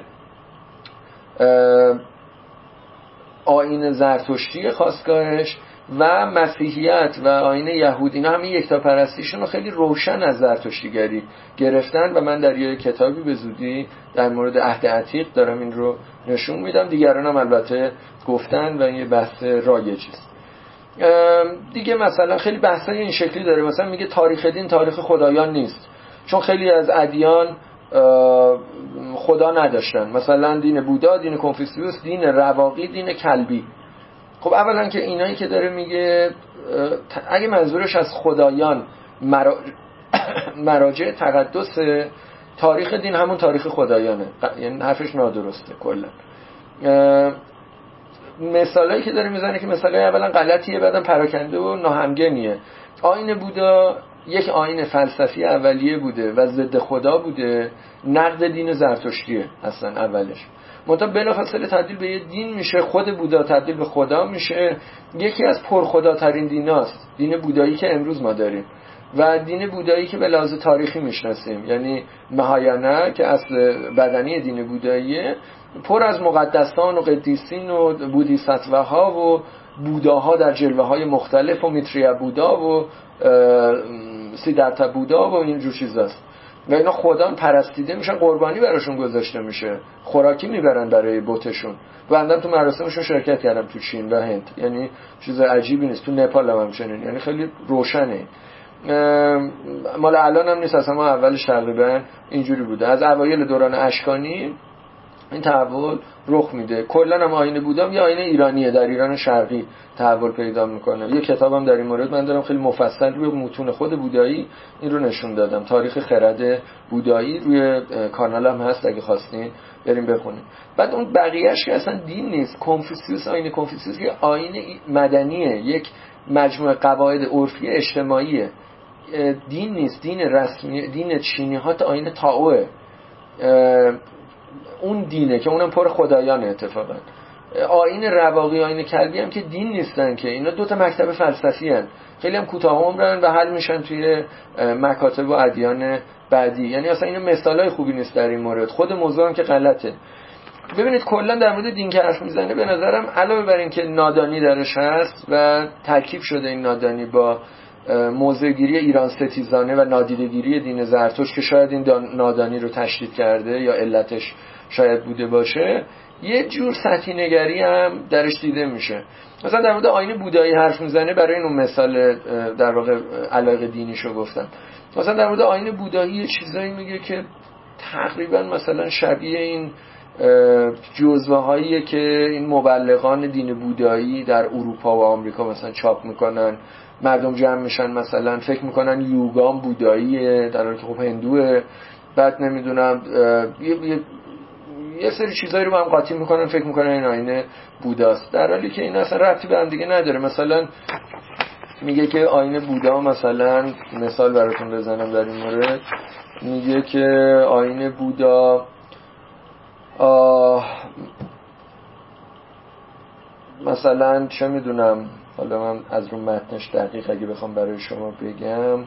آیین زرتشتی خاستگاهش و مسیحیت و آیین یهود اینا همین یکتاپرستیشون رو خیلی روشن از زرتشتیگری گرفتن و من در یه کتابی به زودی در مورد عهد عتیق دارم این رو نشون میدم. دیگران هم البته گفتن و این یه بحث رایجی است. دیگه مثلا خیلی بحثای این شکلی داره، مثلا میگه تاریخ دین تاریخ خدایان نیست، چون خیلی از ادیان خدا نداشتن، مثلا دین بودا، دین کنفوسیوس، دین رواقی، دین کلبی. خب اولا که اینایی که داره میگه اگه منظورش از خدایان مراجع تقدس، تاریخ دین همون تاریخ خدایانه، یعنی حرفش نادرسته کلا. مثالایی که داره میزنه که مثالای اولا غلطیه، بعدم پراکنده و ناهمگنیه. آیین بودا یک آیین فلسفی اولیه بوده و ضد خدا بوده، نقد دین زرتشتیه اصلا اولش، منتها بلافاصله تبدیل به یه دین میشه، خود بودا تبدیل به خدا میشه، یکی از پرخداترین دیناست دین بودایی که امروز ما داریم و دین بودایی که به لحاظ تاریخی میشناسیم، یعنی مهایانه که اصل بدنی دین بوداییه، پر از مقدسان و قدیسین و بودیساتوها و بوداها در جلوه های مختلف و میتریا بودا و سیدارتا بودا و اینجور چیزاست و اینا خدا پرستیده میشن، قربانی براشون گذاشته میشه، خوراکی میبرن برای بتشون. بنده تو مراسمشون شرکت کردم تو چین و هند، یعنی چیز عجیبی نیست. تو نپال هم همچنین، یعنی خیلی روشنه. مال الان هم نیست، اصلا ما اولش تقریبا اینجوری بوده. از اوایل دوران اشکانی این تحول رخ میده. کلا هم آیین بودا یه آیین ایرانیه، در ایران شرقی تحول پیدا میکنه. یه کتابم در این مورد من دارم خیلی مفصل روی متون خود بودایی این رو نشون دادم، تاریخ خرد بودایی، روی کانالم هست اگه خواستین بریم بخونید. بعد اون بقیه‌اش که اصلا دین نیست. کنفوسیوس، آیین کنفوسیوس یه آیین مدنیه، یک مجموعه قواعد عرفی اجتماعیه، دین نیست، دین رسمی. دین چینی ها تا آیین تائوه، اون دینه که اونم پر خدایانه اتفاقا. آیین رواقی، آیین کلبی هم که دین نیستن که، اینا دوتا مکتب فلسفی هن، خیلی هم کوتاه عمرن و حل میشن توی مکاتب و ادیان بعدی. یعنی اصلا اینا مثالای خوبی نیست در این مورد. خود موضوع هم که غلطه. ببینید کلا در مورد دین که حرف میزنه به نظرم علاوه بر این که نادانی درش هست و ترکیب شده این نادانی با موضع‌گیری ایران ستیزانه و نادیدگیری دین زرتشت که شاید این نادانی رو تشدید کرده یا علتش شاید بوده باشه، یه جور سطحی نگری هم درش دیده میشه. مثلا در مورد آیین بودایی حرف میزنه، برای این اون مثال در واقع علاقه دینیشو گفتم. مثلا در مورد آیین بودایی یه چیزایی میگه که تقریبا مثلا شبیه این جزوه هاییه که این مبلغان دین بودایی در اروپا و آمریکا مثلا چاپ میکنن، مردم جمع میشن مثلا فکر میکنن یوگام بوداییه در حالی که خب هندوه، بعد نمیدونم یه, یه, یه سری چیزایی رو با هم قاطی میکنن فکر میکنن این آینه بوداست، در حالی که این اصلا ربطی به هم دیگه نداره. مثلا میگه که آینه بودا، مثلا مثال براتون بزنم در این مورد، میگه که آینه بودا آه مثلا چه میدونم، حالا من از رو متنش دقیق اگه بخوام برای شما بگم،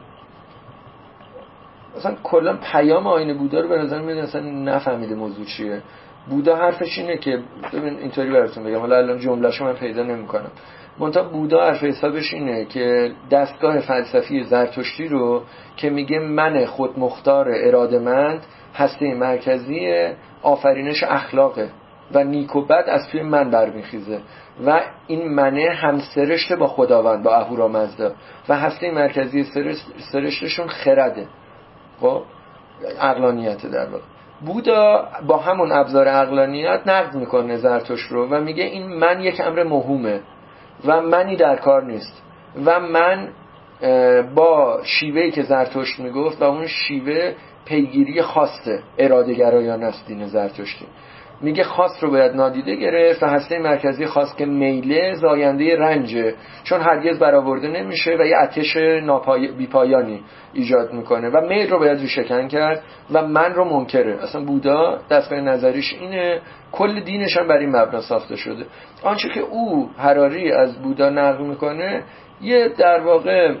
مثلا کلا پیام آیین بودا رو به نظر میاد اصلا نفهمیده موضوع چیه. بودا حرفش اینه که ببین اینطوری براتون بگم، حالا الان جمله‌شو من پیدا نمی‌کنم، منتها بودا حرف حسابش اینه که دستگاه فلسفی زرتشتی رو که میگه من خودمختار اراده‌مند، هسته مرکزی آفرینش اخلاقه و نیک و بد از توی من برمیخیزه و این منه همسرشته با خداوند، با اهورامزدا، و هسته مرکزی سرشتشون خرده، خب عقلانیت. در واقع بودا با همون ابزار عقلانیت نقد میکنه زرتشت رو و میگه این من یک امر موهومه و منی در کار نیست و من با شیوهی که زرتشت میگفت و اون شیوه پیگیری خاصه، اراده گرایانه است دین زرتشتی. میگه خاص رو باید نادیده گرفت و هسته مرکزی خاص که میله زاینده رنجه، چون هرگز برآورده نمیشه و یه آتش ناپای... بیپایانی ایجاد میکنه و میل رو باید ریشه‌کن کرد و من رو منکره. اصلا بودا دستگاه نظریش اینه، کل دینش هم بر این مبنا ساخته شده. آنچه که او هراری از بودا نقل میکنه یه در واقع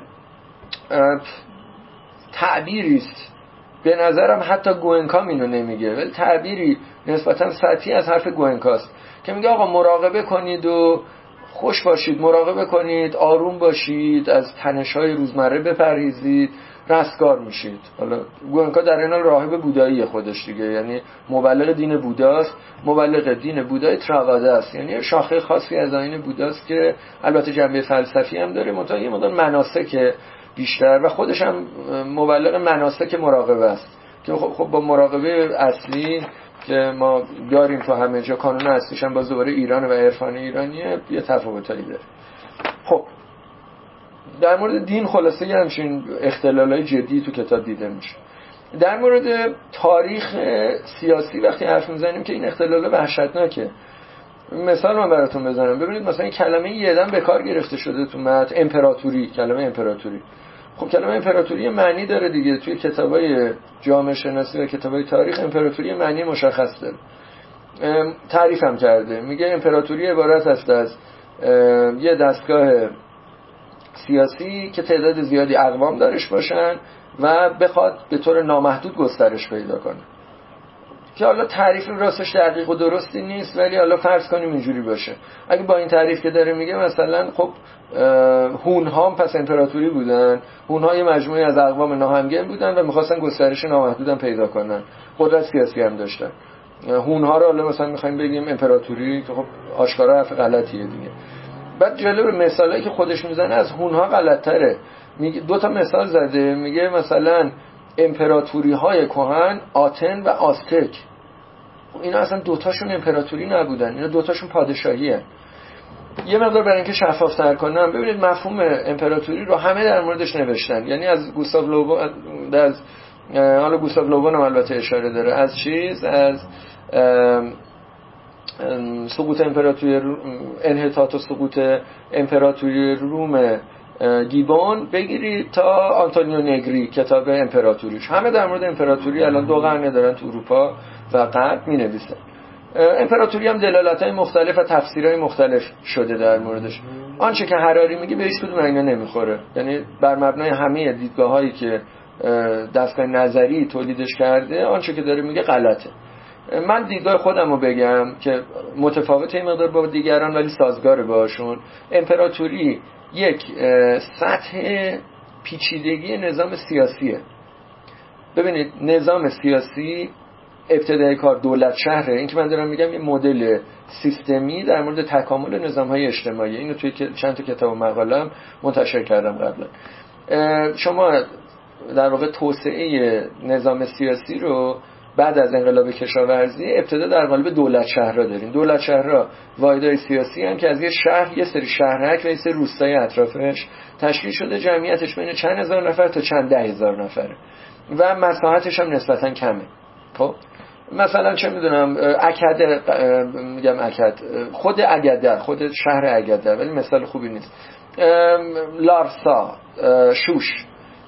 تعبیری است، به نظرم حتی گوئنکا اینو نمیگه ولی تعبیری نسبتا سطحی از حرف گوئنکاست که میگه آقا مراقبه کنید و خوش باشید، مراقبه کنید، آروم باشید، از تنش‌های روزمره بپرهیزید، رستگار میشید. حالا گوئنکا در این حال راهب بودایی خودش دیگه، یعنی مبلغ دین بوداست، مبلغ دین بودای تراواده است، یعنی شاخه خاصی از آیین بوداست که البته جنبه فلسفی هم داره، منتها یه مقدار مناسک بیشتر و خودش هم مبلغ مناسک مراقبه است که خب, خب با مراقبه اصلی که ما داریم تو همه جا، کانون اصلیش هم باز دوباره ایران و عرفان ایرانیه، یه تفاوتایی داره. خب در مورد دین خلاصه یه همچین اختلالای جدی تو کتاب دیده میشه. در مورد تاریخ سیاسی وقتی حرف میزنیم که این اختلالا وحشتناکه. مثال من براتون بزنم، ببینید مثلا این کلمه یدن به کار گرفته شده تو متن، امپراتوری، کلمه امپراتوری. خب کلمه امپراتوری معنی داره دیگه، توی کتابای جامعه شناسی و کتابای تاریخ امپراتوری معنی مشخص داره. تعریف هم کرده، میگه امپراتوری عبارت است از یه دستگاه سیاسی که تعداد زیادی اقوام دارش باشن و بخواد به طور نامحدود گسترش پیدا کنه، که حالا تعریف راستش دقیق و درستی نیست ولی حالا فرض کنیم اینجوری باشه. اگه با این تعریف که داره میگه مثلا خب هون‌ها هم پس امپراتوری بودن، هون‌ها یه مجموعه از اقوام ناهمگن بودن و می‌خواستن گسترش نامحدود پیدا کنن، قدرت سیاسی هم داشتن. هون‌ها رو حالا مثلا می‌خوایم بگیم امپراتوری که خب آشکارا حرف غلطیه دیگه. بعد جالب مثالایی که خودش میزنه از هون‌ها غلط‌تره. میگه دو تا مثال زده، میگه مثلا امپراتوری های کهن آتن و آستک، اینا اصلا دوتاشون امپراتوری نبودن، اینا دوتاشون پادشاهیه. یه مقدار برای اینکه شفاف تر کنم، ببینید مفهوم امپراتوری رو همه در موردش نوشتن، یعنی از گوستاو لوبون، از حالا گوستاو لوبون هم البته اشاره داره، از چیز از سقوط امپراتوری، انحطاط و سقوط امپراتوری روم گیبون بگیرید تا آنتونیو نگری کتاب امپراتوریش، همه در مورد امپراتوری الان دو قرن دارن تو اروپا و غرب می نویسن. امپراتوری هم دلالت‌های مختلف و تفسیرهای مختلف شده در موردش. آنچه که هراری میگه به هیچ کدوم اینا نمیخوره، یعنی بر مبنای همه دیدگاه‌هایی که دستگاه نظری تولیدش کرده آنچه که داره میگه غلطه. من دیدگاه خودم رو بگم که متفاوته این مقدار با دیگران ولی سازگاره باشون. امپراتوری یک سطح پیچیدگی نظام سیاسیه. ببینید نظام سیاسی ابتدای کار دولت شهره، این که من دارم میگم یه مدل سیستمی در مورد تکامل نظام‌های اجتماعی، اینو توی چند تا کتاب و مقاله‌ام منتشر کردم قبلا. شما در واقع توسعه نظام سیاسی رو بعد از انقلاب کشاورزی ابتدا در قالب دولت شهرها داریم. دولت شهرها واحدهای سیاسی هم که از یه شهر یه سری شهرک و یه سری روستای اطرافش تشکیل شده، جمعیتش بین چند هزار نفر تا چند ده هزار نفره و مساحتش هم نسبتا کمه. خب مثلا چه میدونم اکد، میگم اکد، خود اگدر، خود شهر اگدر، ولی مثال خوبی نیست، لارسا، شوش،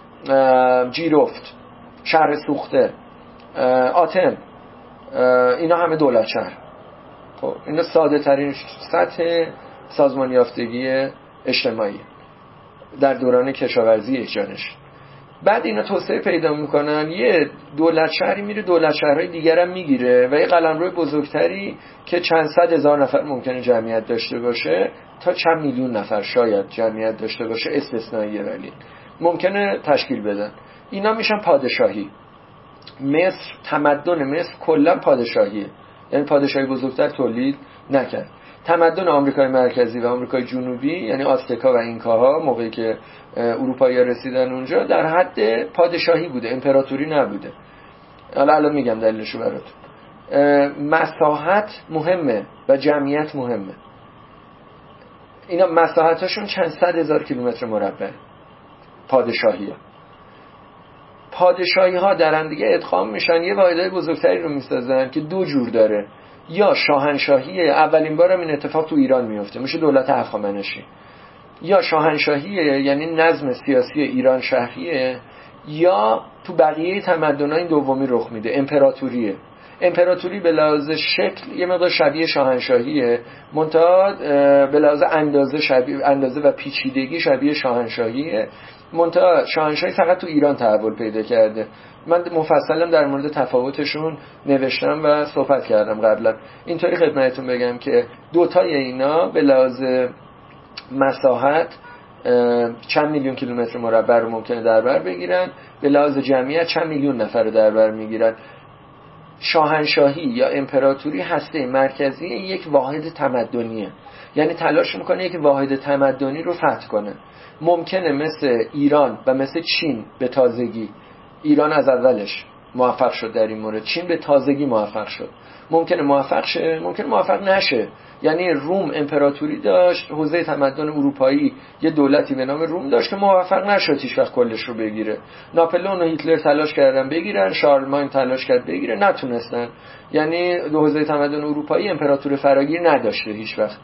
جیرفت، شهر سوخته، آتن، اینا همه دولت شهر. خب اینا ساده ترین سطح سازمان یافتگی اجتماعی در دوران کشاورزی ایجانش. بعد اینا توسعه پیدا میکنن، یه دولت شهری میره دولت شهرهای دیگر هم میگیره و یه قلمرو بزرگتری که چند صد هزار نفر ممکنه جمعیت داشته باشه تا چند میلیون نفر شاید جمعیت داشته باشه، استثنائیه ولی ممکنه تشکیل بدن. اینا میشن پادشاهی. مصر، تمدن مصر کلا پادشاهیه، یعنی پادشاهی بزرگتر تولید نکرد. تمدن آمریکای مرکزی و آمریکای جنوبی یعنی آزتکا و اینکاها موقعی که اروپایی‌ها رسیدن اونجا در حد پادشاهی بوده، امپراتوری نبوده. حالا الان میگم دلیلشو براتون. مساحت مهمه و جمعیت مهمه. اینا مساحتاشون چند صد هزار کیلومتر مربع. پادشاهی‌ها پادشاهی ها در هم دیگه ادغام میشن، یه واحدهای بزرگتری رو میسازن که دو جور داره. یا شاهنشاهی، اولین بارم این اتفاق تو ایران میفته، میشه دولت هخامنشی. یا شاهنشاهیه یعنی نظم سیاسی ایران شهریه، یا تو بقیه تمدن‌های دومی رخ میده، امپراتوریه. امپراتوری به لحاظ شکل یه مقدار شبیه شاهنشاهیه، منتها به لحاظ اندازه شبیه اندازه و پیچیدگی شبیه شاهنشاهیه، منتها شاهنشاهی فقط تو ایران تحول پیدا کرده. من مفصلا در مورد تفاوتشون نوشتم و صحبت کردم قبلا. اینطوری خدمتتون بگم که دوتای اینا به لحاظ مساحت چند میلیون کیلومتر مربع رو ممکنه در بر بگیرن، به لحاظ جمعیت چند میلیون نفر رو در بر میگیرن. شاهنشاهی یا امپراتوری هسته مرکزی یک واحد تمدنیه، یعنی تلاش میکنه یک واحد تمدنی رو فتح کنه. ممکنه مثل ایران و مثل چین به تازگی، ایران از اولش موفق شد در این مورد، چین به تازگی موفق شد، ممکنه موفق شه، ممکنه موفق نشه. یعنی روم امپراتوری داشت، حوزه تمدن اروپایی یه دولتی به نام روم داشت که موفق نشد هیچ وقت کلش رو بگیره. ناپلئون و هیتلر تلاش کردن بگیرن، شارلمان تلاش کرد بگیره، نتونستن. یعنی حوزه تمدن اروپایی امپراتور فراگیر نداشته هیچ وقت.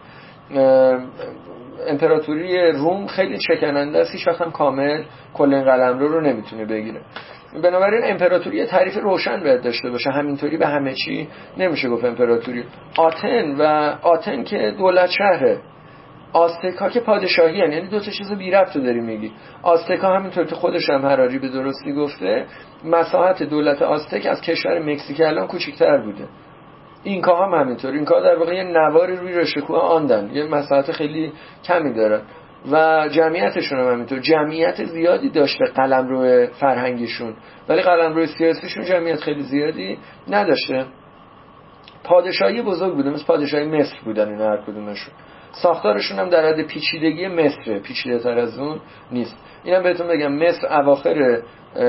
امپراتوری روم خیلی شکننده است، هیچ وقت هم کامل کل این قلمرو رو نمیتونه بگیره. بنابراین امپراتوری یه تعریف روشن باید داشته باشه، همینطوری به همه چی نمیشه گفت امپراتوری. آتن و آتن که دولت شهره، آزتکا که پادشاهی هن. یعنی دو تا چیز بی ربط رو داری میگی. آزتکا همینطور که خودش هم هراری به درستی گفته، مساحت دولت آزتک از کشور مکزیک الان کوچیک‌تر بوده. اینکا هم همینطور، اینکا در واقع یه نواری روی رشته کوه آندن، یه مساحت خیلی کمی دارن و جمعیتشون هم همینطور، جمعیت زیادی داشته قلمرو فرهنگیشون، ولی قلمرو سیاسیشون جمعیت خیلی زیادی نداشته. پادشاهی بزرگ بوده، مثل پادشاهی مصر بودن این هر کدومشون. ساختارشون هم در حد پیچیدگی مصره، پیچیده تر از اون نیست. اینم بهتون بگم مصر اواخر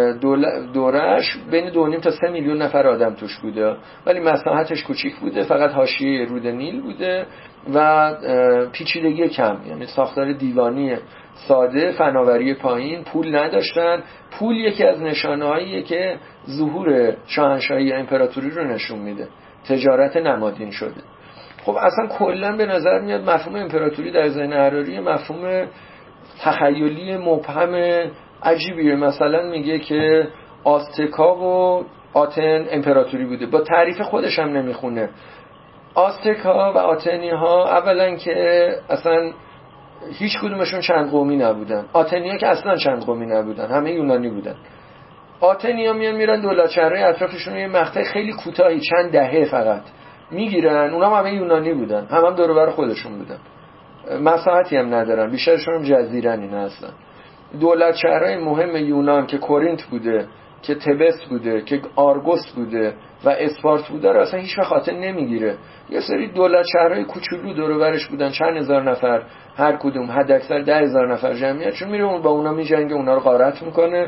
دورش بین دو و نیم تا سه میلیون نفر آدم توش بوده، ولی مساحتش کوچیک بوده، فقط حاشیه رود نیل بوده و پیچیدگی کم، یعنی ساختار دیوانی ساده، فناوری پایین، پول نداشتن. پول یکی از نشانه‌هاییه که ظهور شاهنشاهی امپراتوری رو نشون میده، تجارت نمادین شده. خب اصلا کلا به نظر میاد مفهوم امپراتوری در ذهن هراری مفهوم تخیلی مبهم عجیبیه. مثلا میگه که آزتکا و آتن امپراتوری بوده، با تعریف خودش هم نمیخونه. آزتکا و آتنی ها اولا که اصلا هیچ کدومشون چند قومی نبودن، آتنی ها که اصلا چند قومی نبودن، همه یونانی بودن. آتنی ها میان میرن دولت شهرهای اطرافشون یه مقطع خیلی کوتاهی چند دهه فقط میگیرن، اونا هم همه یونانی بودن، هم هم دور و بر خودشون بودن، مساحتی هم ندارن، بیشترشون هم جزیرن اینا هستن. دولت شهرهای مهم یونان که کورینت بوده، که تبس بوده، که آرگوس بوده و اسپارت بوده رو اصلا هیچ وقت آتن نمیگیره. یه سری دولت شهرهای کوچولو دور و برش بودن، چند هزار نفر هر کدوم، حد اکثر ده هزار نفر جمعیتشون، میره اون با اونا میجنگه، اونا رو غارت میکنه،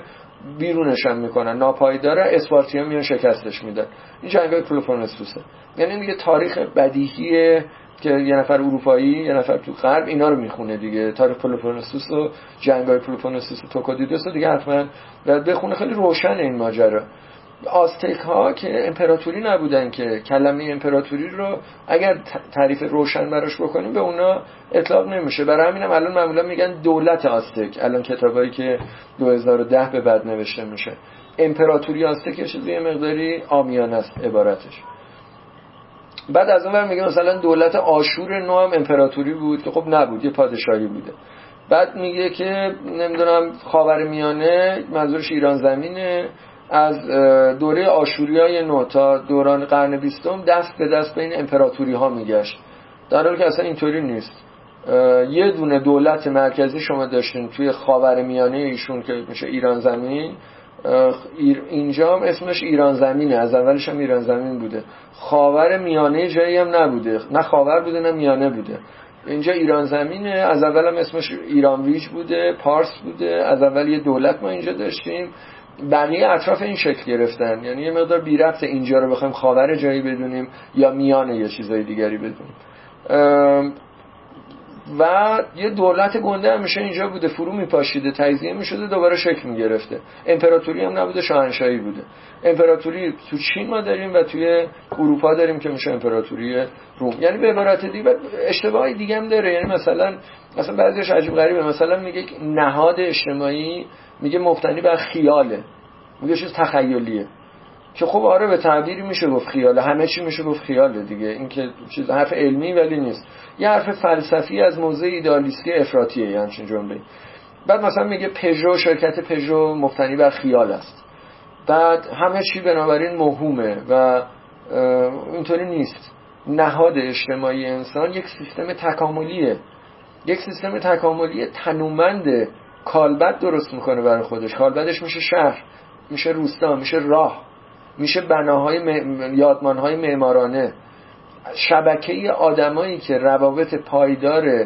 بیرونش هم میکنن، ناپایداره، اسپارتی‌ها میان شکستش میدن. این جنگ‌های پلوپونسوسه. یعنی دیگه تاریخ بدیهیه که یه نفر اروپایی یه نفر تو غرب اینا رو میخونه دیگه، تاریخ پلوپونسوس و جنگ‌های پلوپونسوس و توکودیدوس رو دیگه حتما باید بخونه. خیلی روشن این ماجرا. آزتک ها که امپراتوری نبودن که کلمه امپراتوری رو اگر تعریف روشن براش بکنیم به اونا اطلاق نمیشه. برای همینم الان معمولا میگن دولت آزتک. الان کتابایی که دو هزار و ده به بعد نوشته میشه امپراتوری آزتک یه چیزی مقداری عامیانه است عبارتش. بعد از اون ور میگه مثلا دولت آشور نو هم امپراتوری بود که خب نبود، یه پادشاهی بوده. بعد میگه که نمیدونم خاورمیانه منظورش ایران زمینه، از دوره آشوریای نو تا دوران قرن بیستم دست به دست بین امپراتوری ها میگشت، در حالی که اصلا اینطوری نیست. یه دونه دولت مرکزی شما داشتین توی خاورمیانه ایشون که میشه ایران زمین. اینجا هم اسمش ایران زمینه، از اولش هم ایران زمین بوده. خاور میانه جایی هم نبوده، نه خاور بوده نه میانه بوده. اینجا ایران زمینه، از اول هم اسمش ایرانویج بوده، پارس بوده. از اول یه دولت ما اینجا داشتیم، بقیه اطراف این شکل گرفتن. یعنی یه مقدار بی ربط اینجا رو بخوایم خاور جایی بدونیم یا میانه یا چیزای دیگری بدونیم. و یه دولت گنده هم میشه اینجا بوده، فرو میپاشیده، تجزیه میشده، دوباره شکل میگرفته. امپراتوری هم نبوده، شاهنشاهی بوده. امپراتوری تو چین ما داریم و توی اروپا داریم که میشه امپراتوری روم. یعنی به عبارت دیگه اشتباهی دیگه هم داره. یعنی مثلا مثلا بعضیش عجیب غریبه، مثلا میگه نهاد اجتماعی میگه مبتنی بر خیاله، میگه چیز تخیلیه، که خب آره به تعبیری میشه گفت خیاله، همه چی میشه گفت خیاله دیگه. این که چیز حرف علمی ولی نیست، یه حرف فلسفی از موضع ایدئالیستی افراطیه یه همچین جمله. بعد مثلا میگه پژو، شرکت پژو مبتنی بر خیال است. بعد همه چی بنابراین موهومه و اینطوری نیست. نهاد اجتماعی انسان یک سیستم تکاملیه، یک سیستم تکاملی تنومند. کالبد درست میکنه برای خودش. کالبدش میشه شهر، میشه روستا، میشه راه، میشه بناهای م... یادمانهای معمارانه، شبکه‌ای آدمایی که روابط پایدار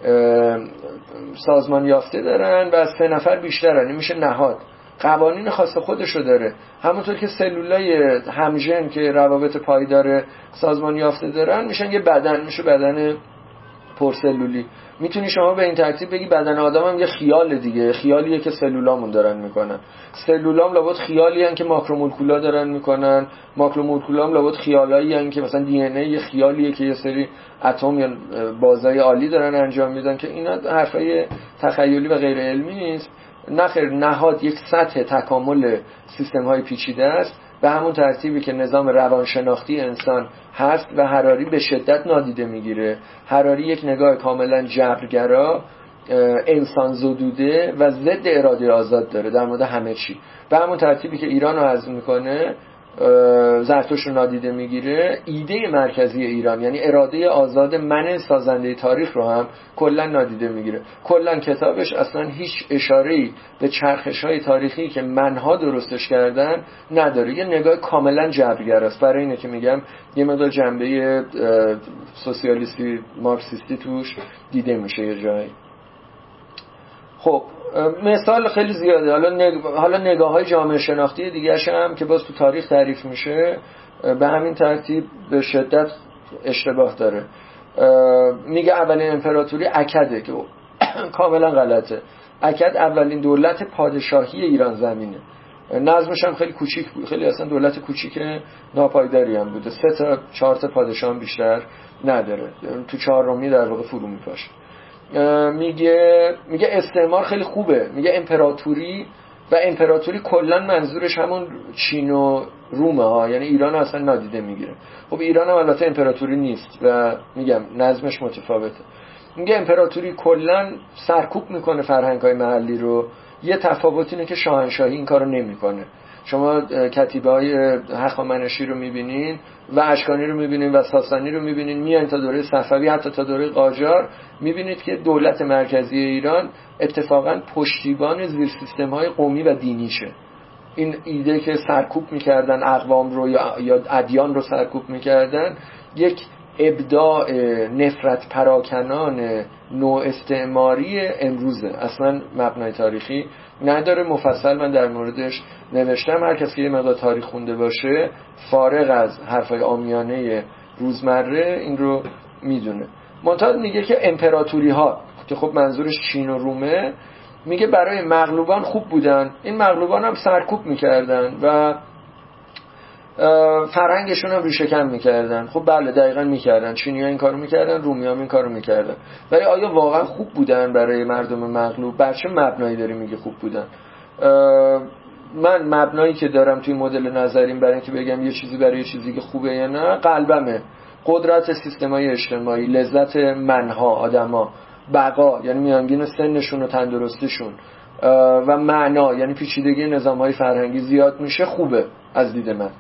سازمان یافته دارن و از سه نفر بیشترن، میشه نهاد. قوانین خاص خودشو داره. همونطور که سلولای همژن که روابط پایدار سازمان یافته دارن میشن یه بدن، میشه بدن پرسلولی. میتونی شما به این ترتیب بگی بدن آدم هم یه خیال دیگه، خیالیه که سلولامون دارن میکنن. سلولام لابد خیالی هن که ماکرومولکولا دارن میکنن، ماکرومولکولام لابد خیالایی هن که مثلا دی ان ای یه خیالیه که یه سری اتم یا بازای عالی دارن انجام میدن، که اینا حرفای تخیلی و غیر علمی نیست. نخیر، نهاد یک سطح تکامل سیستم های پیچیده است، به همون ترتیبی که نظام روانشناختی انسان هست و هراری به شدت نادیده میگیره. هراری یک نگاه کاملا جبرگرا، انسان زدوده و ضد اراده آزاد داره در مورد همه چی. به همون ترتیبی که ایران رو هضم میکنه، زرتشت رو نادیده میگیره، ایده مرکزی ایران یعنی اراده آزاد من سازنده تاریخ رو هم کلا نادیده میگیره. کلا کتابش اصلا هیچ اشاره‌ای به چرخش‌های تاریخی که منها درستش کردن نداره. یه نگاه کاملا جبرگراست. برای اینه که میگم یه مقدار جنبه سوسیالیستی مارکسیستی توش دیده میشه یه جایی. خب مثال خیلی زیاده. حالا نگ... حالا نگاه‌های جامعه شناختی دیگه‌ش هم که باز تو تاریخ تعریف میشه به همین ترتیب به شدت اشتباه داره. میگه اولین امپراتوری اکده که کاملا غلطه. اکد اولین دولت پادشاهی ایران زمینه. نظمش هم خیلی کوچیک بود، خیلی اصلا دولت کوچیک ناپایداری هم بوده. سه تا چهار تا پادشاه هم بیشتر نداره، تو چهارمی در واقع فرو میپاشه. میگه میگه استعمار خیلی خوبه. میگه امپراتوری و امپراتوری کلا منظورش همون چین و رومه ها، یعنی ایران اصلا نادیده میگیره. خب ایران هم البته امپراتوری نیست و میگم نظمش متفاوته. میگه امپراتوری کلا سرکوب میکنه فرهنگ‌های محلی رو. یه تفاوت اینه که شاهنشاهی این کارو نمیکنه. شما کتیبه‌های هخامنشی رو میبینین و اشکانی رو میبینین و ساسانی رو میبینین، میان تا دوره صفوی حتی تا دوره قاجار، میبینید که دولت مرکزی ایران اتفاقا پشتیبان زیر سیستم‌های قومی و دینیشه. این ایده که سرکوب میکردن اقوام رو یا ادیان رو سرکوب میکردن یک ابداع نفرت پراکنان نوع استعماری امروزه، اصلا مبنای تاریخی نداره. مفصل من در موردش نوشتم، هر کسی که یه مقدار تاریخ خونده باشه فارغ از حرفای عامیانه روزمره این رو میدونه. منتها میگه که امپراتوری ها که خب منظورش چین و رومه، میگه برای مغلوبان خوب بودن، این مغلوبان هم سرکوب میکردن و فرهنگشون هم ریشه کم میکردن. خب بله دقیقاً میکردن، چینی‌ها این کارو میکردن، رومی‌ها این کارو میکردن، ولی آیا واقعا خوب بودن برای مردم مغلوب؟ بر چه مبنایی داری میگه خوب بودن؟ من مبنایی که دارم توی مدل نظریم برای اینکه بگم یه چیزی برای یه چیزی که خوبه یا نه قلبمه. قدرت سیستمای اجتماعی، لذت منها، آدما، بقا یعنی میانگین سنشون و تندرستیشون و معنا یعنی پیچیدگی نظام‌های فرهنگی زیاد میشه، خوبه از دید من.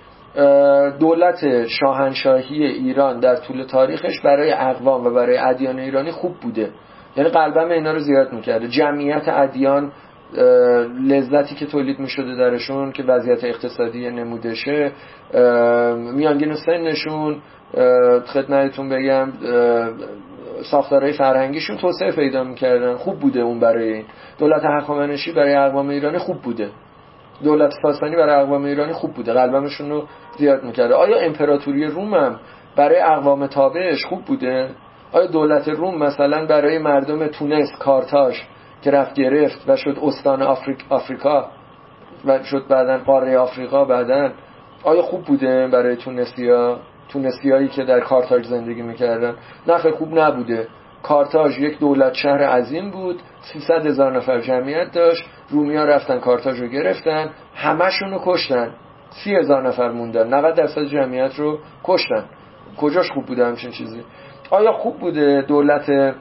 دولت شاهنشاهی ایران در طول تاریخش برای اقوام و برای ادیان ایرانی خوب بوده، یعنی قلبم اینا رو زیاد میکرده. جمعیت ادیان لذتی که تولید میشده درشون که وضعیت اقتصادی نمودشه، میانگین سنشون، خدمتتون بگم ساختارهای فرهنگیشون توسعه پیدا میکردن، خوب بوده. اون برای این دولت هخامنشی برای اقوام ایرانی خوب بوده، دولت ساسانی برای اقوام ایرانی خوب بوده، قلبمشون رو زیاد میکرده. آیا امپراتوری روم هم برای اقوام تابعش خوب بوده؟ آیا دولت روم مثلا برای مردم تونس، کارتاژ که رفت گرفت و شد استان آفریق، آفریقا و شد بعدن قاره آفریقا بعدن، آیا خوب بوده برای تونسیا؟ تونسیایی که در کارتاژ زندگی میکردن؟ نه خیلی خوب نبوده. کارتاژ یک دولت شهر عظیم بود، سیصد هزار نفر جمعیت داشت، رومیا رفتن کارتاژ رو گرفتن، همشون رو کشتن، سی هزار نفر موندن، نود درصد جمعیت رو کشتن. کجاش خوب بوده همچین چیزی؟ آیا خوب بوده دولت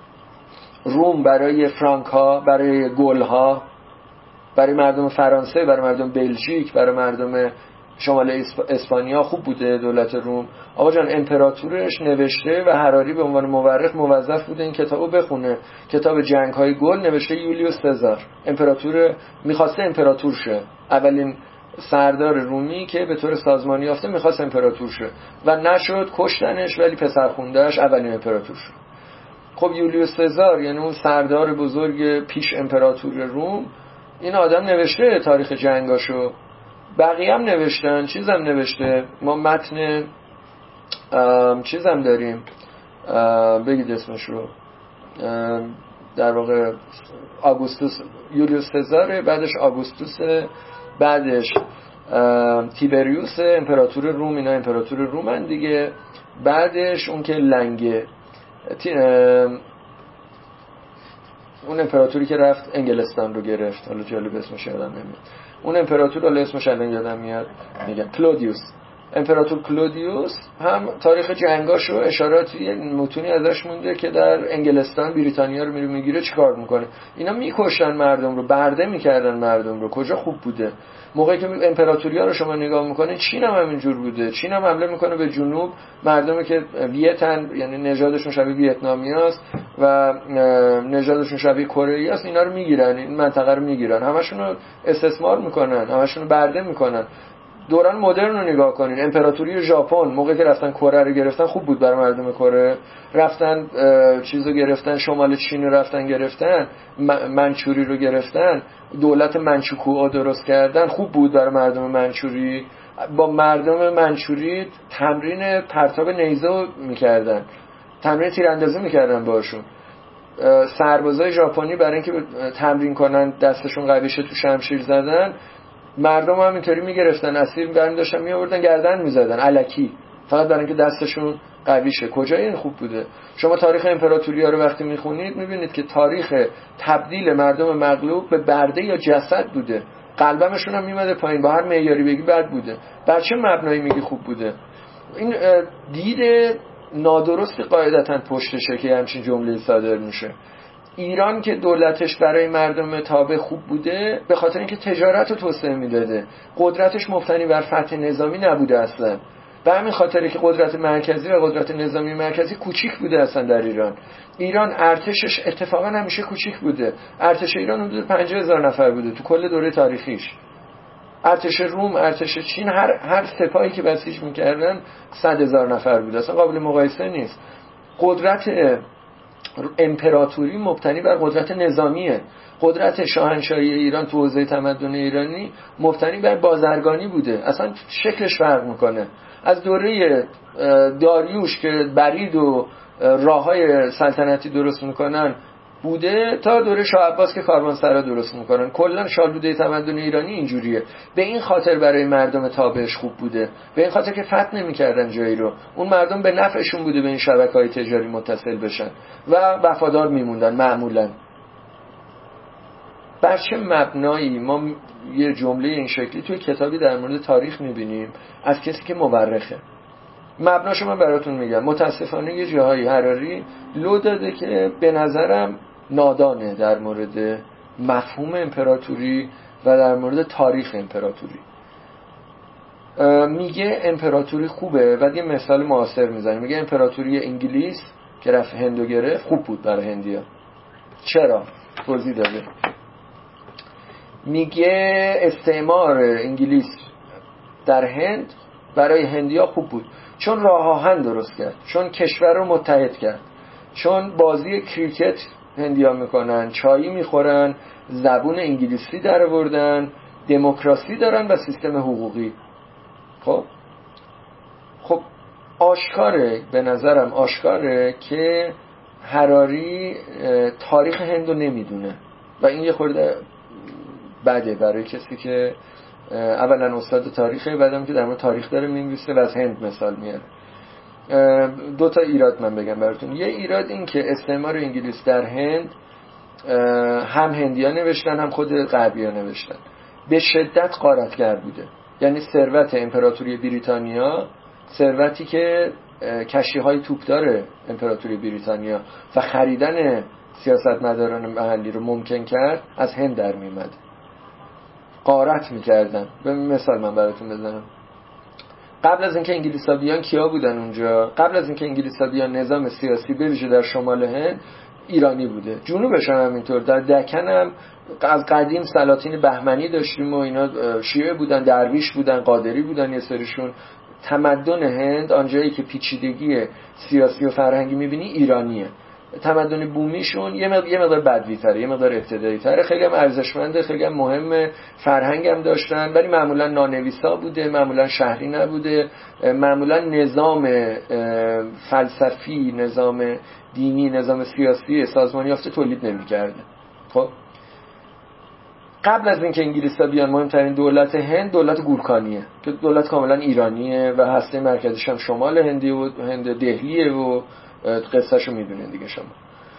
روم برای فرانک ها، برای گل ها، برای مردم فرانسه، برای مردم بلژیک، برای مردم شمال اسپانیا خوب بوده دولت روم؟ آقا جان امپراتورش نوشته و هراری به عنوان مورخ موظف بوده این کتابو بخونه، کتاب جنگ های گل نوشته یولیوس سزار، امپراتور میخواسته امپراتور شه، اولین سردار رومی که به طور سازمانی یافته میخواست امپراتور شه و نشد، کشتنش، ولی پسر خوندهش اولین امپراتور شد. خب یولیوس سزار یعنی اون سردار بزرگ پیش امپراتور روم، این آدم نوشته تاریخ جنگاشو، بقیه هم نوشتن، چیزم نوشته. ما متن چیزم داریم، بگید اسمش رو، در واقع آگوستوس، یولیوس سزار، بعدش آگوستوس، بعدش تیبریوس امپراتور روم، اینا امپراتور رومن دیگه، بعدش اون که لنگه اون امپراتوری که رفت انگلستان رو گرفت، حالا جالب اسمش یادم نمیاد، اون امپراتور حالا اسمش الان یادم میاد، میگم کلودیوس، امپراتور کلودیوس هم تاریخ جنگاشو اشاراتی متونی ازش مونده که در انگلستان بریتانیا رو میره میگیره چیکار میکنه، اینا میکشن مردم رو، برده میکردن مردم رو. کجا خوب بوده؟ موقعی که امپراتوریا رو شما نگاه میکنین، چین هم همینجور بوده، چین هم حمله میکنه به جنوب، مردمی که ویتن یعنی نژادشون شبیه ویتنامیاست و نژادشون شبیه کره است، اینا رو میگیرن، این منطقه رو میگیرن، همشون رو استثمار میکنن، همشون رو برده میکنن. دوران مدرن رو نگاه کنین، امپراتوری ژاپن موقعی که رفتن کره رو گرفتن خوب بود برای مردم کره، رفتن چیزو گرفتن، شمال چین رو رفتن گرفتن، منچوری رو گرفتن، دولت منچوکوئو درست کردن، خوب بود برای مردم منچوری. با مردم منچوری تمرین پرتاب نیزه میکردن، تمرین تیراندازی میکردن باشون. سربازای ژاپنی برای اینکه تمرین کنن دستشون قوی شه تو شمشیر زدن، مردم هم اینطوری میگرفتن، اسیر برمی داشتن میآوردن گردن میزدن الکی، فقط برای اینکه دستشون قوی شه. کجای این خوب بوده؟ شما تاریخ امپراتوری‌ها رو وقتی میخونید میبینید که تاریخ تبدیل مردم مغلوب به برده یا جسد بوده، قلبمشون هم میمده پایین، با هر معیاری بگی بد بوده. بر چه مبنایی میگی خوب بوده؟ این دید نادرستی قاعدتاً پشتشه که همچین جمله صادر میشه. ایران که دولتش برای مردم تابع خوب بوده به خاطر اینکه تجارت رو توسعه میداده، قدرتش مبتنی بر فتح نظامی نبوده اصلا، به همین خاطره که قدرت مرکزی و قدرت نظامی مرکزی کوچیک بوده اصلا در ایران. ایران ارتشش اتفاقا همیشه کوچیک بوده، ارتش ایران حدود پنجاه هزار نفر بوده تو کل دوره تاریخیش. ارتش روم، ارتش چین، هر هر سپاهی که بسیج میکردن صد هزار نفر بود، اصلا قابل مقایسه نیست. قدرت امپراتوری مبتنی بر قدرت نظامیه. قدرت شاهنشاهی ایران تو حوزه تمدن ایرانی مبتنی بر بازرگانی بوده، اصلا شکلش فرق میکنه. از دوره داریوش که برید و راههای سلطنتی درست میکنن بوده تا دوره شاه عباس که کاروانسرا درست میکنن. کلا شالوده تمدن ایرانی اینجوریه. به این خاطر برای مردم تابعش خوب بوده، به این خاطر که فتح نمیکردن جایی رو، اون مردم به نفعشون بوده به این شبکه‌های تجاری متصل بشن و وفادار میموندن معمولا. بر چه مبنایی ما یه جمله این شکلی توی کتابی در مورد تاریخ میبینیم از کسی که مورخه؟ مبناشو من براتون میگم. متاسفانه یه جاهایی حراری لو داده که به نظرم نادانه در مورد مفهوم امپراتوری و در مورد تاریخ امپراتوری. میگه امپراتوری خوبه و یه مثال معاصر میزنه، میگه امپراتوری انگلیس که رفت هندو گرفت خوب بود برای هندیا. چرا؟ توضیح داده. میگه استعمار انگلیس در هند برای هندیا خوب بود چون راه آهن درست کرد، چون کشور رو متحد کرد، چون بازی کریکت هندیا میکنن، چایی میخورن، زبون انگلیسی در آوردن، دموکراسی دارن و سیستم حقوقی. خب خب آشکاره، به نظرم آشکاره که حراری تاریخ هندو نمیدونه و این یه خورده بده برای کسی که اولا استاد تاریخه، بعدم که در مورد تاریخ داره می‌نویسه و از هند مثال میاره. دو تا ایراد من بگم براتون. یه ایراد این که استعمار انگلیس در هند هم هندی‌ها نوشتن هم خود غربی‌ها نوشتن، به شدت غارتگر بوده. یعنی ثروت امپراتوری بریتانیا، ثروتی که کشتی‌های توپدار امپراتوری بریتانیا و خریدن سیاستمداران محلی رو ممکن کرد، از هند در می‌آمد. غارت می‌کردن. به مثال من براتون بزنم. قبل از اینکه انگلیس‌ها بیان کیا بودن اونجا؟ قبل از اینکه انگلیس‌ها بیان نظام سیاسی به ویژه در شمال هند ایرانی بوده. جنوبش هم همینطور. در دکن هم از قدیم سلاطین بهمنی داشتیم و اینا شیعه بودن، درویش بودن، قادری بودن یه سریشون. تمدن هند آنجایی که پیچیدگی سیاسی و فرهنگی می‌بینی ایرانیه. تمدن بومیشون یه مقدار یه مقدار بدوی‌تره، یه مقدار ابتدایی‌تره، خیلی هم ارزشمنده، خیلی هم مهمه، فرهنگ هم داشتن، ولی معمولا نانویسا بوده، معمولا شهری نبوده، معمولا نظام فلسفی، نظام دینی، نظام سیاسی سازمانی یافته تولید نمی‌کرده. خب قبل از اینکه انگلیس‌ها بیان مهمترین دولت هند دولت گورکانیه که دولت کاملا ایرانیه و هسته مرکزیش هم شمال هندی و هند دهلیه و قصهشو میدونین دیگه شما.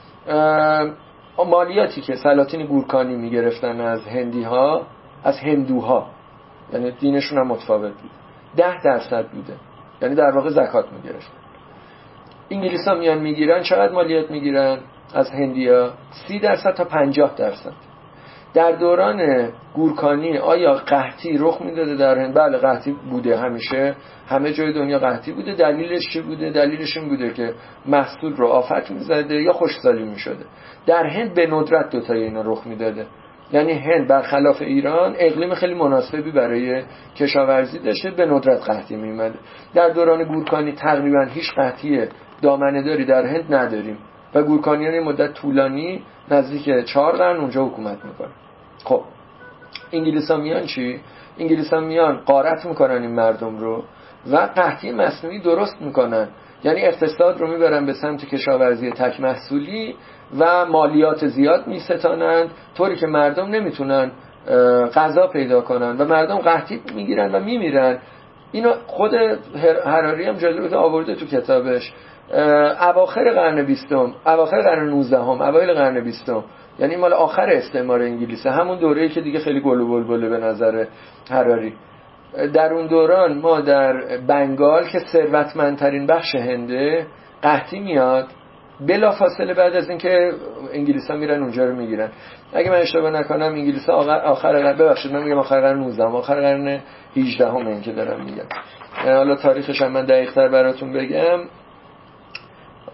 مالیاتی که سلاطین گورکانی میگرفتن از هندی ها، از هندوها، یعنی دینشون هم متفاوت بود، ده درصد بوده، یعنی در واقع زکات میگرفتن. انگلیس ها میان میگیرن، چقدر مالیات میگیرن از هندی ها؟ سی درصد تا پنجاه درصد. در دوران گورکانی آیا قحطی رخ میداده در هند؟ بله قحطی بوده، همیشه همه جای دنیا قحطی بوده. دلیلش چی بوده؟ دلیلش این بوده که محصول رو آفت میزده یا خشکسالی میشده. در هند به ندرت دو تای اینا رخ میداده. یعنی هند برخلاف ایران اقلیم خیلی مناسبی برای کشاورزی داشته، به ندرت قحطی میومده. در دوران گورکانی تقریبا هیچ قحطی دامنه‌داری در هند نداریم و گورکانیان مدت طولانی نزدیک چهار قرن اونجا حکومت میکنه. خب انگلیس ها میان چی؟ انگلیس ها میان غارت میکنن این مردم رو و قحطی مصنوعی درست میکنن، یعنی اقتصاد رو میبرن به سمت کشاورزی تک محصولی و مالیات زیاد میستانند، طوری که مردم نمیتونن غذا پیدا کنن و مردم قحطی میگیرن و میمیرن. اینو خود حراری هم جالبه که آورده تو کتابش. اواخر قرن بیستم، اواخر قرن نوزدهم، اوایل قرن بیستم، یعنی مال آخر استعمار انگلیسه، همون دوره‌ای که دیگه خیلی گل و بلبله به نظر حراری. در اون دوران ما در بنگال که ثروتمندترین بخش هنده قحطی میاد بلافاصله بعد از اینکه انگلیس‌ها میرن اونجا رو میگیرن. اگه من اشتباه نکنم انگلیس‌ها آخر قرن، ببخشید من میگم آخر قرن نوزدهم، آخر قرن هجدهم این که دارم میگم. حالا تاریخش هم من دقیق‌تر براتون بگم. حالا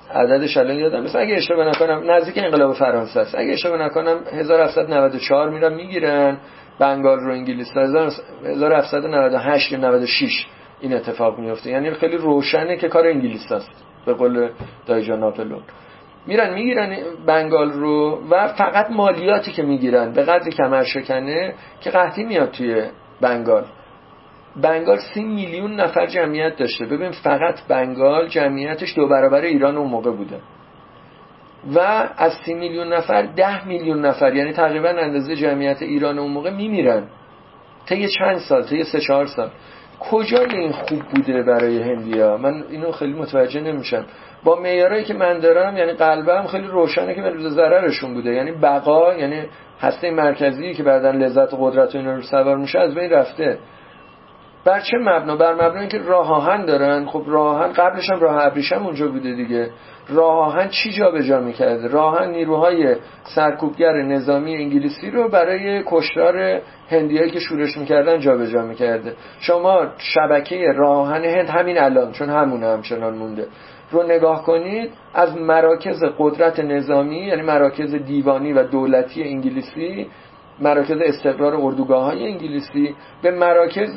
عددش الان یادم نیست، اگه اشتباه نکنم نزدیک انقلاب فرانسه است، اگه اشتباه نکنم هزار و هفتصد و نود و چهار میرن میگیرن بنگال رو انگلیس، هزار و هفتصد و نود و هشت یا نود و شش این اتفاق میفته. یعنی خیلی روشنه که کار انگلیس است به قول دایجان ناپلئون. میرن میگیرن بنگال رو و فقط مالیاتی که میگیرن به قدری کمر شکنه که قحطی میاد توی بنگال. بنگال سی میلیون نفر جمعیت داشته. ببین فقط بنگال جمعیتش دو برابر ایران اون موقع بوده و از سی میلیون نفر ده میلیون نفر یعنی تقریبا اندازه جمعیت ایران اون موقع میمیرن طی چند سال، طی سه چهار سال. کجای این خوب بوده برای هندیا؟ من اینو خیلی متوجه نمیشم. با معیارایی که من دارم یعنی قلبم خیلی روشنه که به روز ضررشون بوده. یعنی بقا، یعنی هسته مرکزی که بعدن لذت و قدرت و اینا رو سوار میشه از بین رفته. بر چه مبنا؟ بر مبنا اینکه راه آهن دارن. خب راه آهن قبلش هم راه ابریشم اونجا بوده دیگه. راه آهن چی جا به جا میکرده؟ راه آهن نیروهای سرکوبگر نظامی انگلیسی رو برای کشتار هندیایی که شورش میکردن جا به جا میکرده. شما شبکه راه آهن هند همین الان، چون همونه همچنان مونده، رو نگاه کنید، از مراکز قدرت نظامی یعنی مراکز دیوانی و دولتی انگلیسی، مراکز استقرار اردوگاه‌های انگلیسی، به مراکز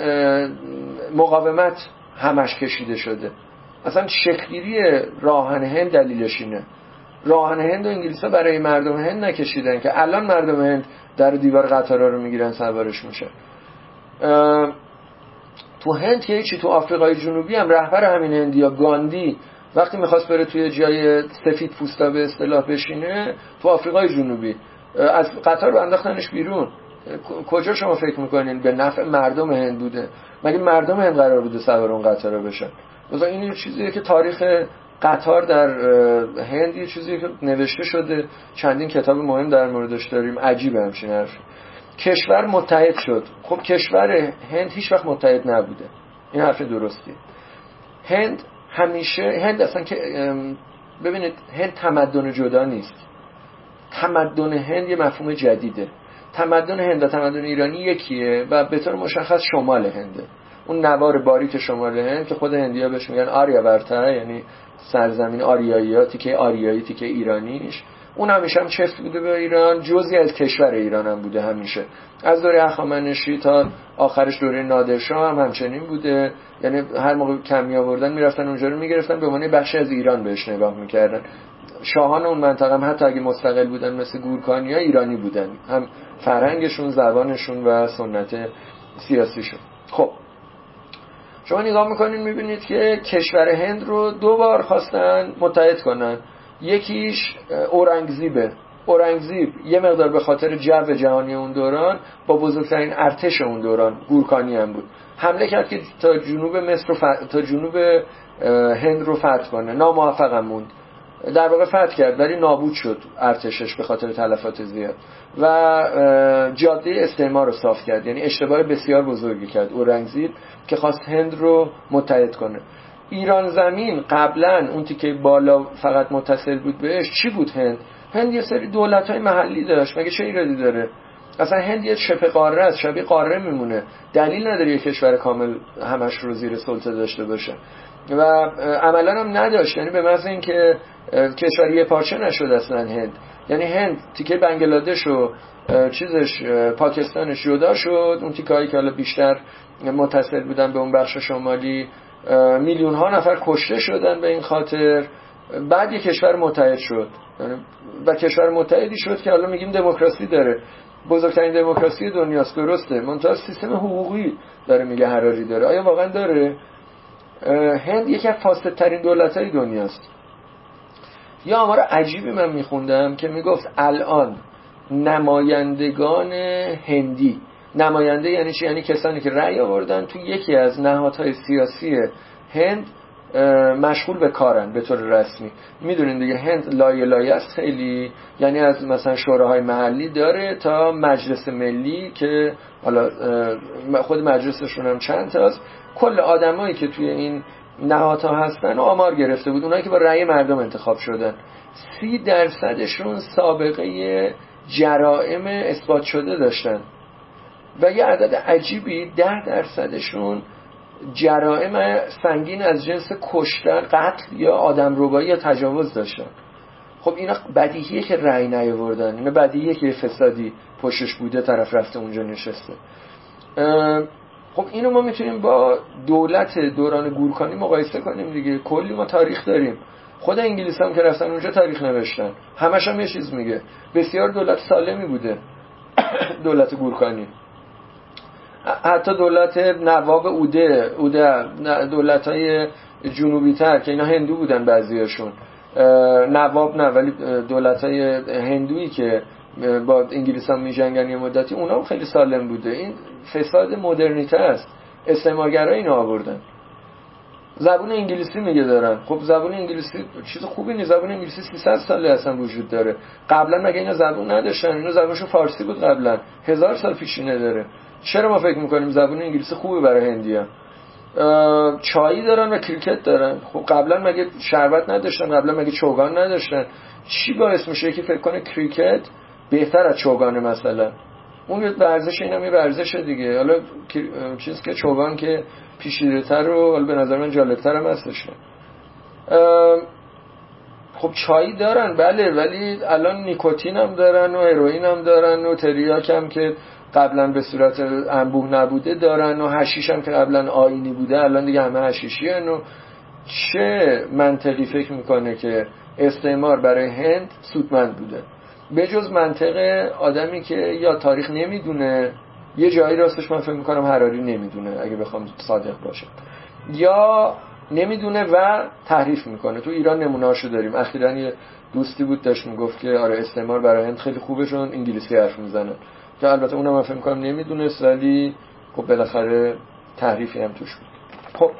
مقاومت همش کشیده شده. اصلا شکل‌گیری راهن هند دلیلش اینه. راهن هند و انگلیس‌ها برای مردم هند نکشیدن که الان مردم هند در دیوار قطارها رو میگیرن سوارش میشه. تو هند که هیچی، تو آفریقای جنوبی هم رهبر همین هندیا گاندی وقتی میخواست بره توی جای سفید پوستا به اصطلاح بشینه تو آفریقای جنوبی، از قطار رو انداختنش بیرون. کجا شما فکر میکنین به نفع مردم هند بوده؟ مگه مردم هند قرار بوده سوار اون قطار بشن؟ مثلا این یه چیزیه که تاریخ قطار در هند یه چیزیه که نوشته شده، چندین کتاب مهم در موردش داریم. عجیبه همچین حرف. کشور متحد شد. خب کشور هند هیچ وقت متحد نبوده. این حرف درستی. هند همیشه، هند اصلا که ببینید هند تمدن جدا نیست. تمدن هند یه مفهوم جدیده. تمدن هند و تمدن ایرانی یکیه و به طور مشخص شمال هنده. اون نوار باریک شمال هند که خود هندی‌ها بهش میگن آریاورتا، یعنی سرزمین آریایی‌ها، تیکه آریایی تیکه ایرانیش، اون همیشه هم چفت بوده به ایران، جزئی از کشور ایران هم بوده همیشه. از دوره هخامنشی تا آخرش دوره نادرشاه هم همچنین بوده. یعنی هر موقع کمی آوردن میرفتن اونجا رو میگرفتن، به معنی بخشی از ایران بهش نگاه میکردن. شاهان اون منطقه هم حتی اگه مستقل بودن مثل گورکانیا ایرانی بودن، هم فرهنگشون، زبانشون و سنت سیاسیشون. خب شما نگاه میکنین میبینید که کشور هند رو دو بار خواستن متحد کنن. یکیش اورنگزیبه. اورنگزیب یه مقدار به خاطر جو جهانی اون دوران با بزرگترین ارتش اون دوران، گورکانی هم بود، حمله کرد که تا جنوب مصر و ف... تا جنوب هند رو فتح کنه. ناموفق هم موند. در واقع فتح کرد ولی نابود شد ارتشش به خاطر تلفات زیاد و جاده استعمار رو صاف کرد. یعنی اشتباه بسیار بزرگی کرد اورنگزیب که خواست هند رو متحد کنه. ایران زمین قبلا اون تیکه بالا فقط متصل بود بهش چی بود؟ هند هند یه سری دولت‌های محلی داشت. مگه چه ایرادی داره؟ اصلا هند یه شبه قاره است، شبیه قاره میمونه. دلیل نداره یه کشور کامل همش رو زیر سلطه داشته باشه و عملاً هم نداشت. یعنی به محض اینکه کشور یه پارچه نشد اصلا هند، یعنی هند تیکه بنگلادش و چیزش پاکستانش جدا شد، اون تیکه‌ای که حالا بیشتر متصل بودن به اون بخش شمالی میلیون ها نفر کشته شدن به این خاطر. بعد یه کشور متحد شد و کشور متحدی شد که حالا میگیم دموکراسی داره، بزرگترین دموکراسی دنیاست. درسته، منتها سیستم حقوقی داره میگه حراری داره. آیا واقعا داره؟ هند یکی از فاسدترین دولت‌های دنیاست. یا آمار عجیبی من میخوندم که میگفت الان نمایندگان هندی، نماینده یعنی چی؟ یعنی کسانی که رأی آوردن تو یکی از نهادهای سیاسی هند مشغول به کارن به طور رسمی. میدونین دیگه هند لایه لایه است خیلی، یعنی از مثلا شوراهای محلی داره تا مجلس ملی که حالا خود مجلسشون هم چند تاست. کل آدمایی که توی این نهادها هستن آمار گرفته بود، اونایی که با رأی مردم انتخاب شدن، سی درصدشون سابقه جرائم اثبات شده داشتن و یه عدد عجیبی ده درصدشون جرائم سنگین از جنس کشتن، قتل یا آدمربایی یا تجاوز داشتن. خب اینا بدیهیه که رأی نیاوردن، اینا بدیهیه که فسادی پشتش بوده، طرف رفته اونجا نشسته. خب اینو ما میتونیم با دولت دوران گورکانی مقایسه کنیم دیگه. کلی ما تاریخ داریم، خود انگلیس هم که رفتن اونجا تاریخ نوشتن، همش هم یه چیز میگه، بسیار دولت سالمی بوده دولت گورکانی. حتی دولت نواب اوده اوده دولت‌های جنوبی تر که اینا هندو بودن بعضیاشون، نواب نه ولی دولت‌های هندویی که با انگلیس هم می‌جنگن یه مدتی، اونا هم خیلی سالم بوده. این فساد مدرنیته است، استعمارگرا اینو آوردن. زبان انگلیسی میگه دارن. خب زبان انگلیسی چیز خوبی نیست، زبان انگلیسی سیصد ساله اصلا وجود داره. قبلا مگه اینا زبان نداشتن؟ اینا زبانشون فارسی بود قبلا، هزار سال پیشینه داره. چرا ما فکر میکنیم زبان انگلیسی خوبه برای هندی‌ها؟ چایی دارن و کریکت دارن. خب قبلا مگه شربت نداشتن؟ قبلا مگه چوگان نداشتن؟ چی باعث میشه که فکر کنه کریکت بهتر از چوگانه مثلا؟ اون یه ورزش، اینم یه ورزشه دیگه. حالا چیز که چوگان که پیچیده‌تر و حالا به نظر من جالب‌تر هم هستش. خب چایی دارن بله، ولی الان نیکوتین هم دارن و هروئین هم دارن و تریاک هم که قبلا به صورت انبوه نبوده دارن و حشیش هم که قبلا آیینی بوده الان دیگه همه حشیشی هن. و چه منطقی فکر میکنه که استعمار برای هند سودمند بوده؟ به جز منطق آدمی که یا تاریخ نمیدونه، یه جایی راستش من فکر میکنم هراری نمیدونه اگه بخوام صادق باشم، یا نمیدونه و تحریف میکنه. تو ایران نمونه‌اشو داریم. اخیراً یه دوستی بود داشت میگفت که آره استعمار برای هند خیلی خوبه چون انگلیسی حرف میزنن، که البته اونم من فکر میکنم نمیدونست، ولی خب بالاخره تحریفی هم توش بود. خب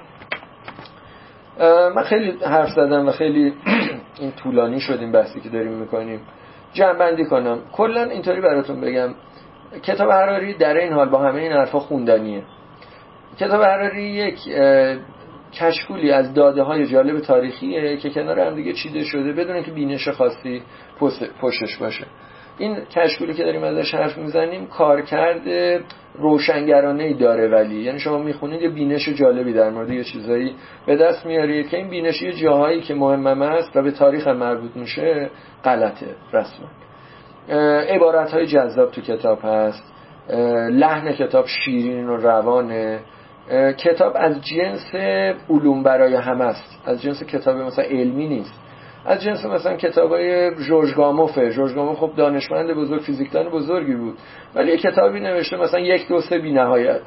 من خیلی حرف زدم و خیلی این طولانی شد این بحثی که داریم میکنیم. جمع بندی کنم کلا اینطوری براتون بگم، کتاب هراری در این حال با همه این حرفا خوندنیه. کتاب هراری یک کشکولی از داده های جالب تاریخیه که کنار هم دیگه چیده شده بدون اینکه بینش خاصی پشتش باشه. این کشکولی که داریم ازش حرف میزنیم کارکرد روشنگرانه‌ای داره، ولی یعنی شما میخونید یه بینش جالبی در مورد یه چیزایی به دست میارید که این بینش یه جاهایی که مهمم است و به تاریخ هم مربوط میشه غلطه رسما. عبارت‌های جذاب تو کتاب هست، لحن کتاب شیرین و روانه. کتاب از جنس علوم برای همه است، از جنس کتاب مثلا علمی نیست، از جنس مثلا کتابای جورج گاموفه. جورج گاموف خب دانشمند بزرگ، فیزیکدان بزرگی بود، ولی یه کتابی نوشته مثلا یک دو سه بی نهایت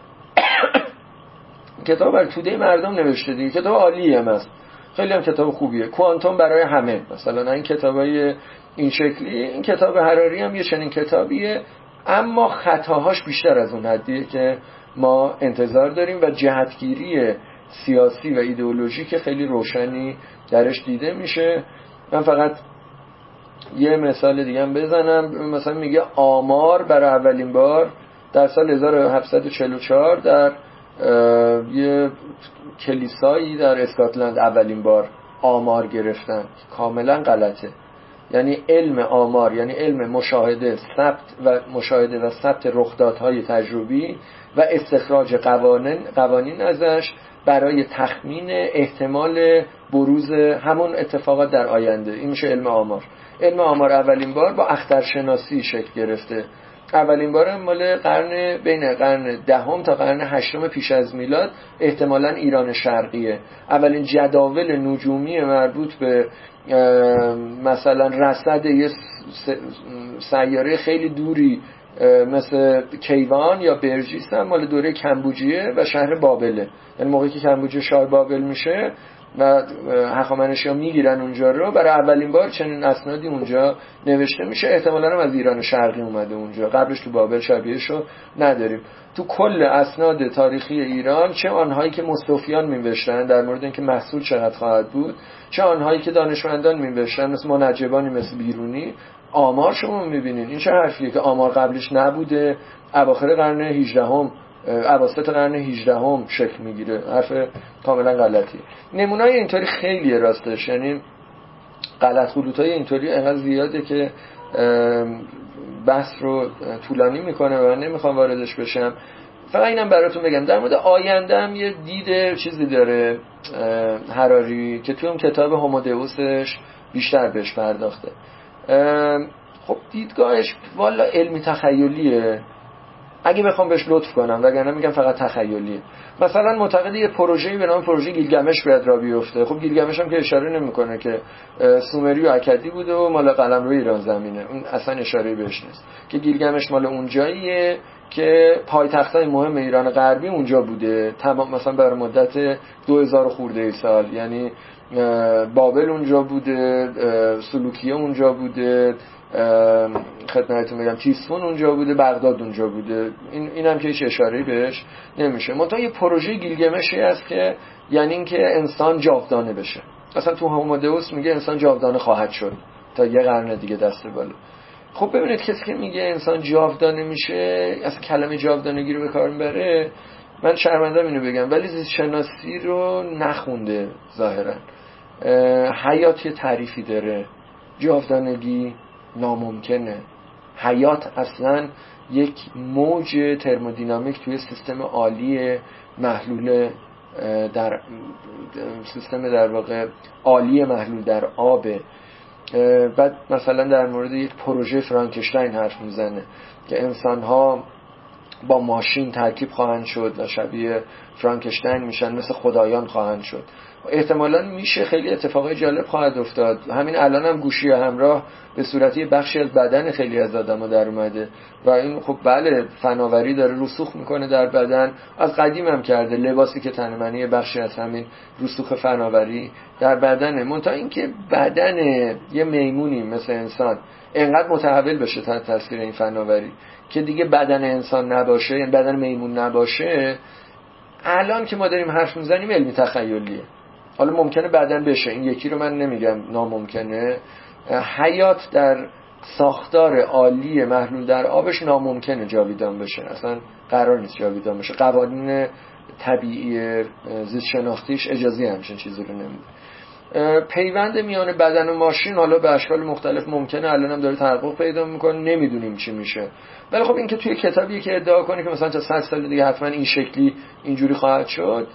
کتاب بر توده مردم نوشته دیگه، کتاب عالیه هم است، خیلی هم کتاب خوبیه. کوانتوم برای همه مثلا، این کتابای این شکلی. این کتاب هراری هم یه چنین کتابیه، اما خطاهاش بیشتر از اون حدیه که ما انتظار داریم و جهتگیری سیاسی و ایدئولوژیک خیلی روشنی درش دیده میشه. من فقط یه مثال دیگه هم بزنم. مثلا میگه آمار برای اولین بار در سال هزار و هفتصد و چهل و چهار در یه کلیسایی در اسکاتلند اولین بار آمار گرفتن. کاملا غلطه. یعنی علم آمار یعنی علم مشاهده ثبت و مشاهده و ثبت رخدادهای تجربی و استخراج قوانین قوانین ازش برای تخمین احتمال بروز همون اتفاقات در آینده. این میشه علم آمار. علم آمار اولین بار با اخترشناسی شکل گرفته. اولین بار مال قرن بین قرن دهم تا قرن هشتم پیش از میلاد، احتمالاً ایران شرقیه. اولین جداول نجومی مربوط به مثلا رصد یه سیاره خیلی دوری مثل کیوان یا برجیس هم مال دوره کمبوجیه و شهر بابله. یعنی موقعی که کمبوجیه شهر بابل میشه و هخامنشی‌ها میگیرن اونجا رو، برای اولین بار چنین اسنادی اونجا نوشته میشه. احتمالاً هم از ایران شرقی اومده اونجا، قبلش تو بابل شبیهشو نداریم. تو کل اسناد تاریخی ایران، چه آنهایی که مستوفیان می‌نوشتن در مورد اینکه محصول چقدر خواهد بود، چه آنهایی که دانشمندان می‌نوشتن مثل منجبانی مثل بیرونی، آمار شما می‌بینید. این چه حرفیه که آمار قبلش نبوده، اواخر قرن هجدهم اواسط قرن هجدهم شکل میگیره؟ حرف کاملا غلطی. نمونه‌های اینطوری خیلیه راستش، یعنی غلط خلوط‌های اینطوری انقدر زیاده که بحث رو طولانی میکنه و من نمیخوام واردش بشم. فقط اینم براتون بگم در مورد آینده هم یه دید چیزی داره هراری که توی اون کتاب هومودئوسش بیشتر بهش پرداخته. خب دیدگاهش والا علمی تخیلیه اگه بخوام بهش لطف کنم، وگرنه میگم فقط تخیلیه. مثلا معتقد یه پروژه‌ای به نام پروژه گیلگمش باید را بیفته. خب گیلگمش هم که اشاره نمیکنه که سومری و اکدی بوده و مال قلمرو ایران زمینه، اون اصلا اشاره بهش نیست که گیلگمش مال اون جاییه که پایتختای مهم ایران غربی اونجا بوده تمام، مثلا برای مدت دو هزار خورده ای سال. یعنی بابل اونجا بوده، سلوکیه اونجا بوده، خدمتتون میگم تیسفون اونجا بوده، بغداد اونجا بوده. این اینم که هیچ اشاره‌ای بهش نمیشه. منتها یه پروژه گیلگمشی هست که یعنی اینکه انسان جاودانه بشه. اصلا تو هومودئوس میگه انسان جاودانه خواهد شد تا یه قرن دیگه دست بالا. خب ببینید کسی که میگه انسان جاودانه میشه، اصلا کلمه جاودانگی رو به کار میبره، من شرمنده‌ام اینو بگم، ولی زیست شناسی رو نخونده ظاهرا. حیات یه تعریفی داره، جاودانگی ناممکنه. حیات اصلا یک موج ترمودینامیک توی سیستم عالی محلول در سیستم در واقع عالی محلول در آب. بعد مثلا در مورد یک پروژه فرانکشتاین حرف میزنه که انسان‌ها با ماشین ترکیب خواهند شد و شبیه فرانکشتاین میشن، مثل خدایان خواهند شد. احتمالاً میشه خیلی اتفاقای جالب خواهد افتاد. همین الان هم گوشی همراه به صورتی بخشی از بدن خیلی از آدم‌ها در اومده و این خب بله فناوری داره رسوخ میکنه در بدن، از قدیم هم کرده. لباسی که تن منی بخشی از همین رسوخ فناوری در بدنه. منتها اینکه بدن یه میمونی مثل انسان اینقدر متحول بشه تحت تاثیر این فناوری که دیگه بدن انسان نباشه، یعنی بدن میمون نباشه، الان که ما داریم حرف میزنیم علمی تخیلیه. حالا ممکنه بدن بشه، این یکی رو من نمیگم ناممکنه. حیات در ساختار عالی محلول در آبش ناممکنه جاویدان بشه، اصلا قرار نیست جاویدان بشه. قوانین طبیعی زیست شناختیش اجازه همچین چیزی رو نمیده. پیوند میان بدن و ماشین حالا به اشکال مختلف ممکنه، الان هم داره تحقق پیدا میکنه، نمیدونیم چی میشه. ولی خب این که توی کتابی که ادعا کنه که مثلا تا صد سال دیگه حتما این شکلی اینجوری خواهد شد،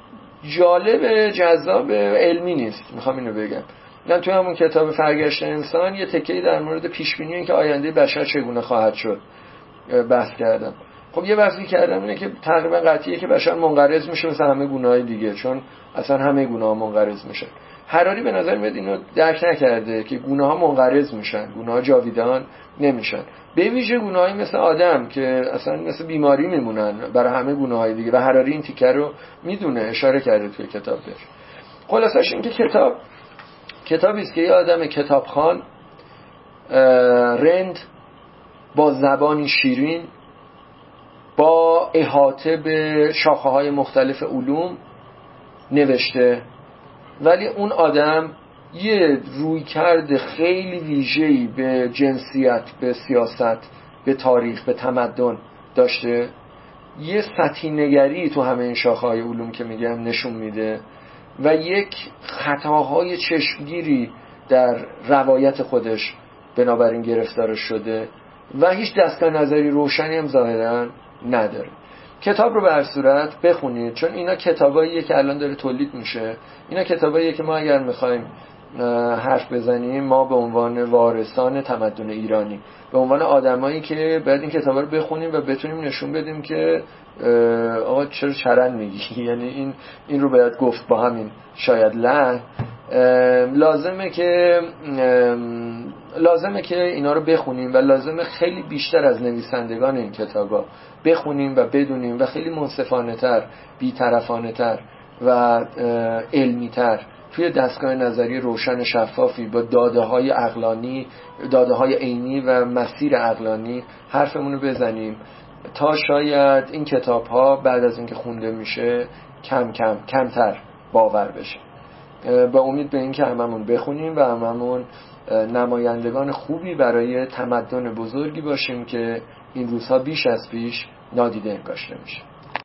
جالب، جذاب، علمی نیست. میخوام اینو بگم. من توی همون کتاب فرگشت انسان یه تکه‌ای در مورد پیشبینی این که آینده بشر چگونه خواهد شد بحث کردم. خب یه بحثی کردم اینه که تقریبا قطعیه که بشر منقرض میشه مثل همه گونه‌های دیگه، چون اصلا همه گونه‌ها منقرض میشن. هراری به نظر میاد اینو درک نکرده که گونه‌ها منقرض میشن، گونه‌ها جاویدان نمیشن. به ویژه گونه‌هایی مثل آدم که اصلا مثل بیماری میمونن برای همه گونه‌های دیگه، و هراری این تیکه رو میدونه، اشاره کرده توی کتاب بهش. خلاصش این که کتاب کتابی است که یه آدم کتابخوان رند با زبانی شیرین با احاطه به شاخه‌های مختلف علوم نوشته، ولی اون آدم یه رویکرد خیلی ویژه‌ای به جنسیت، به سیاست، به تاریخ، به تمدن داشته. یه سطحی نگری تو همه این شاخه‌های علوم که میگم نشون میده و یک خطاهای چشمگیری در روایت خودش بنابراین گرفتار شده و هیچ دستگاه نظری روشنی هم ظاهراً نداره. کتاب رو به هر صورت بخونید، چون اینا کتاباییه که الان داره تولید میشه. اینا کتاباییه که ما اگر میخوایم حرف بزنیم، ما به عنوان وارثان تمدن ایرانی، به عنوان آدمایی که باید این کتابا رو بخونیم و بتونیم نشون بدیم که آقا چرا چرند میگی، یعنی این این رو باید گفت با همین شاید لحن. لازمه که لازمه که اینا رو بخونیم و لازمه خیلی بیشتر از نویسندگان این کتابا بخونیم و بدونیم و خیلی منصفانه تر، بی‌طرفانه تر و علمی تر توی دستگاه نظری روشن شفافی با داده های عقلانی، داده های عینی و مسیر عقلانی حرفمون رو بزنیم تا شاید این کتاب ها بعد از اینکه خونده میشه کم کم کمتر باور بشه. با امید به این که هممون بخونیم و هممون نمایندگان خوبی برای تمدن بزرگی باشیم که این روزها بیش از پیش نادیده انگاشته میشه.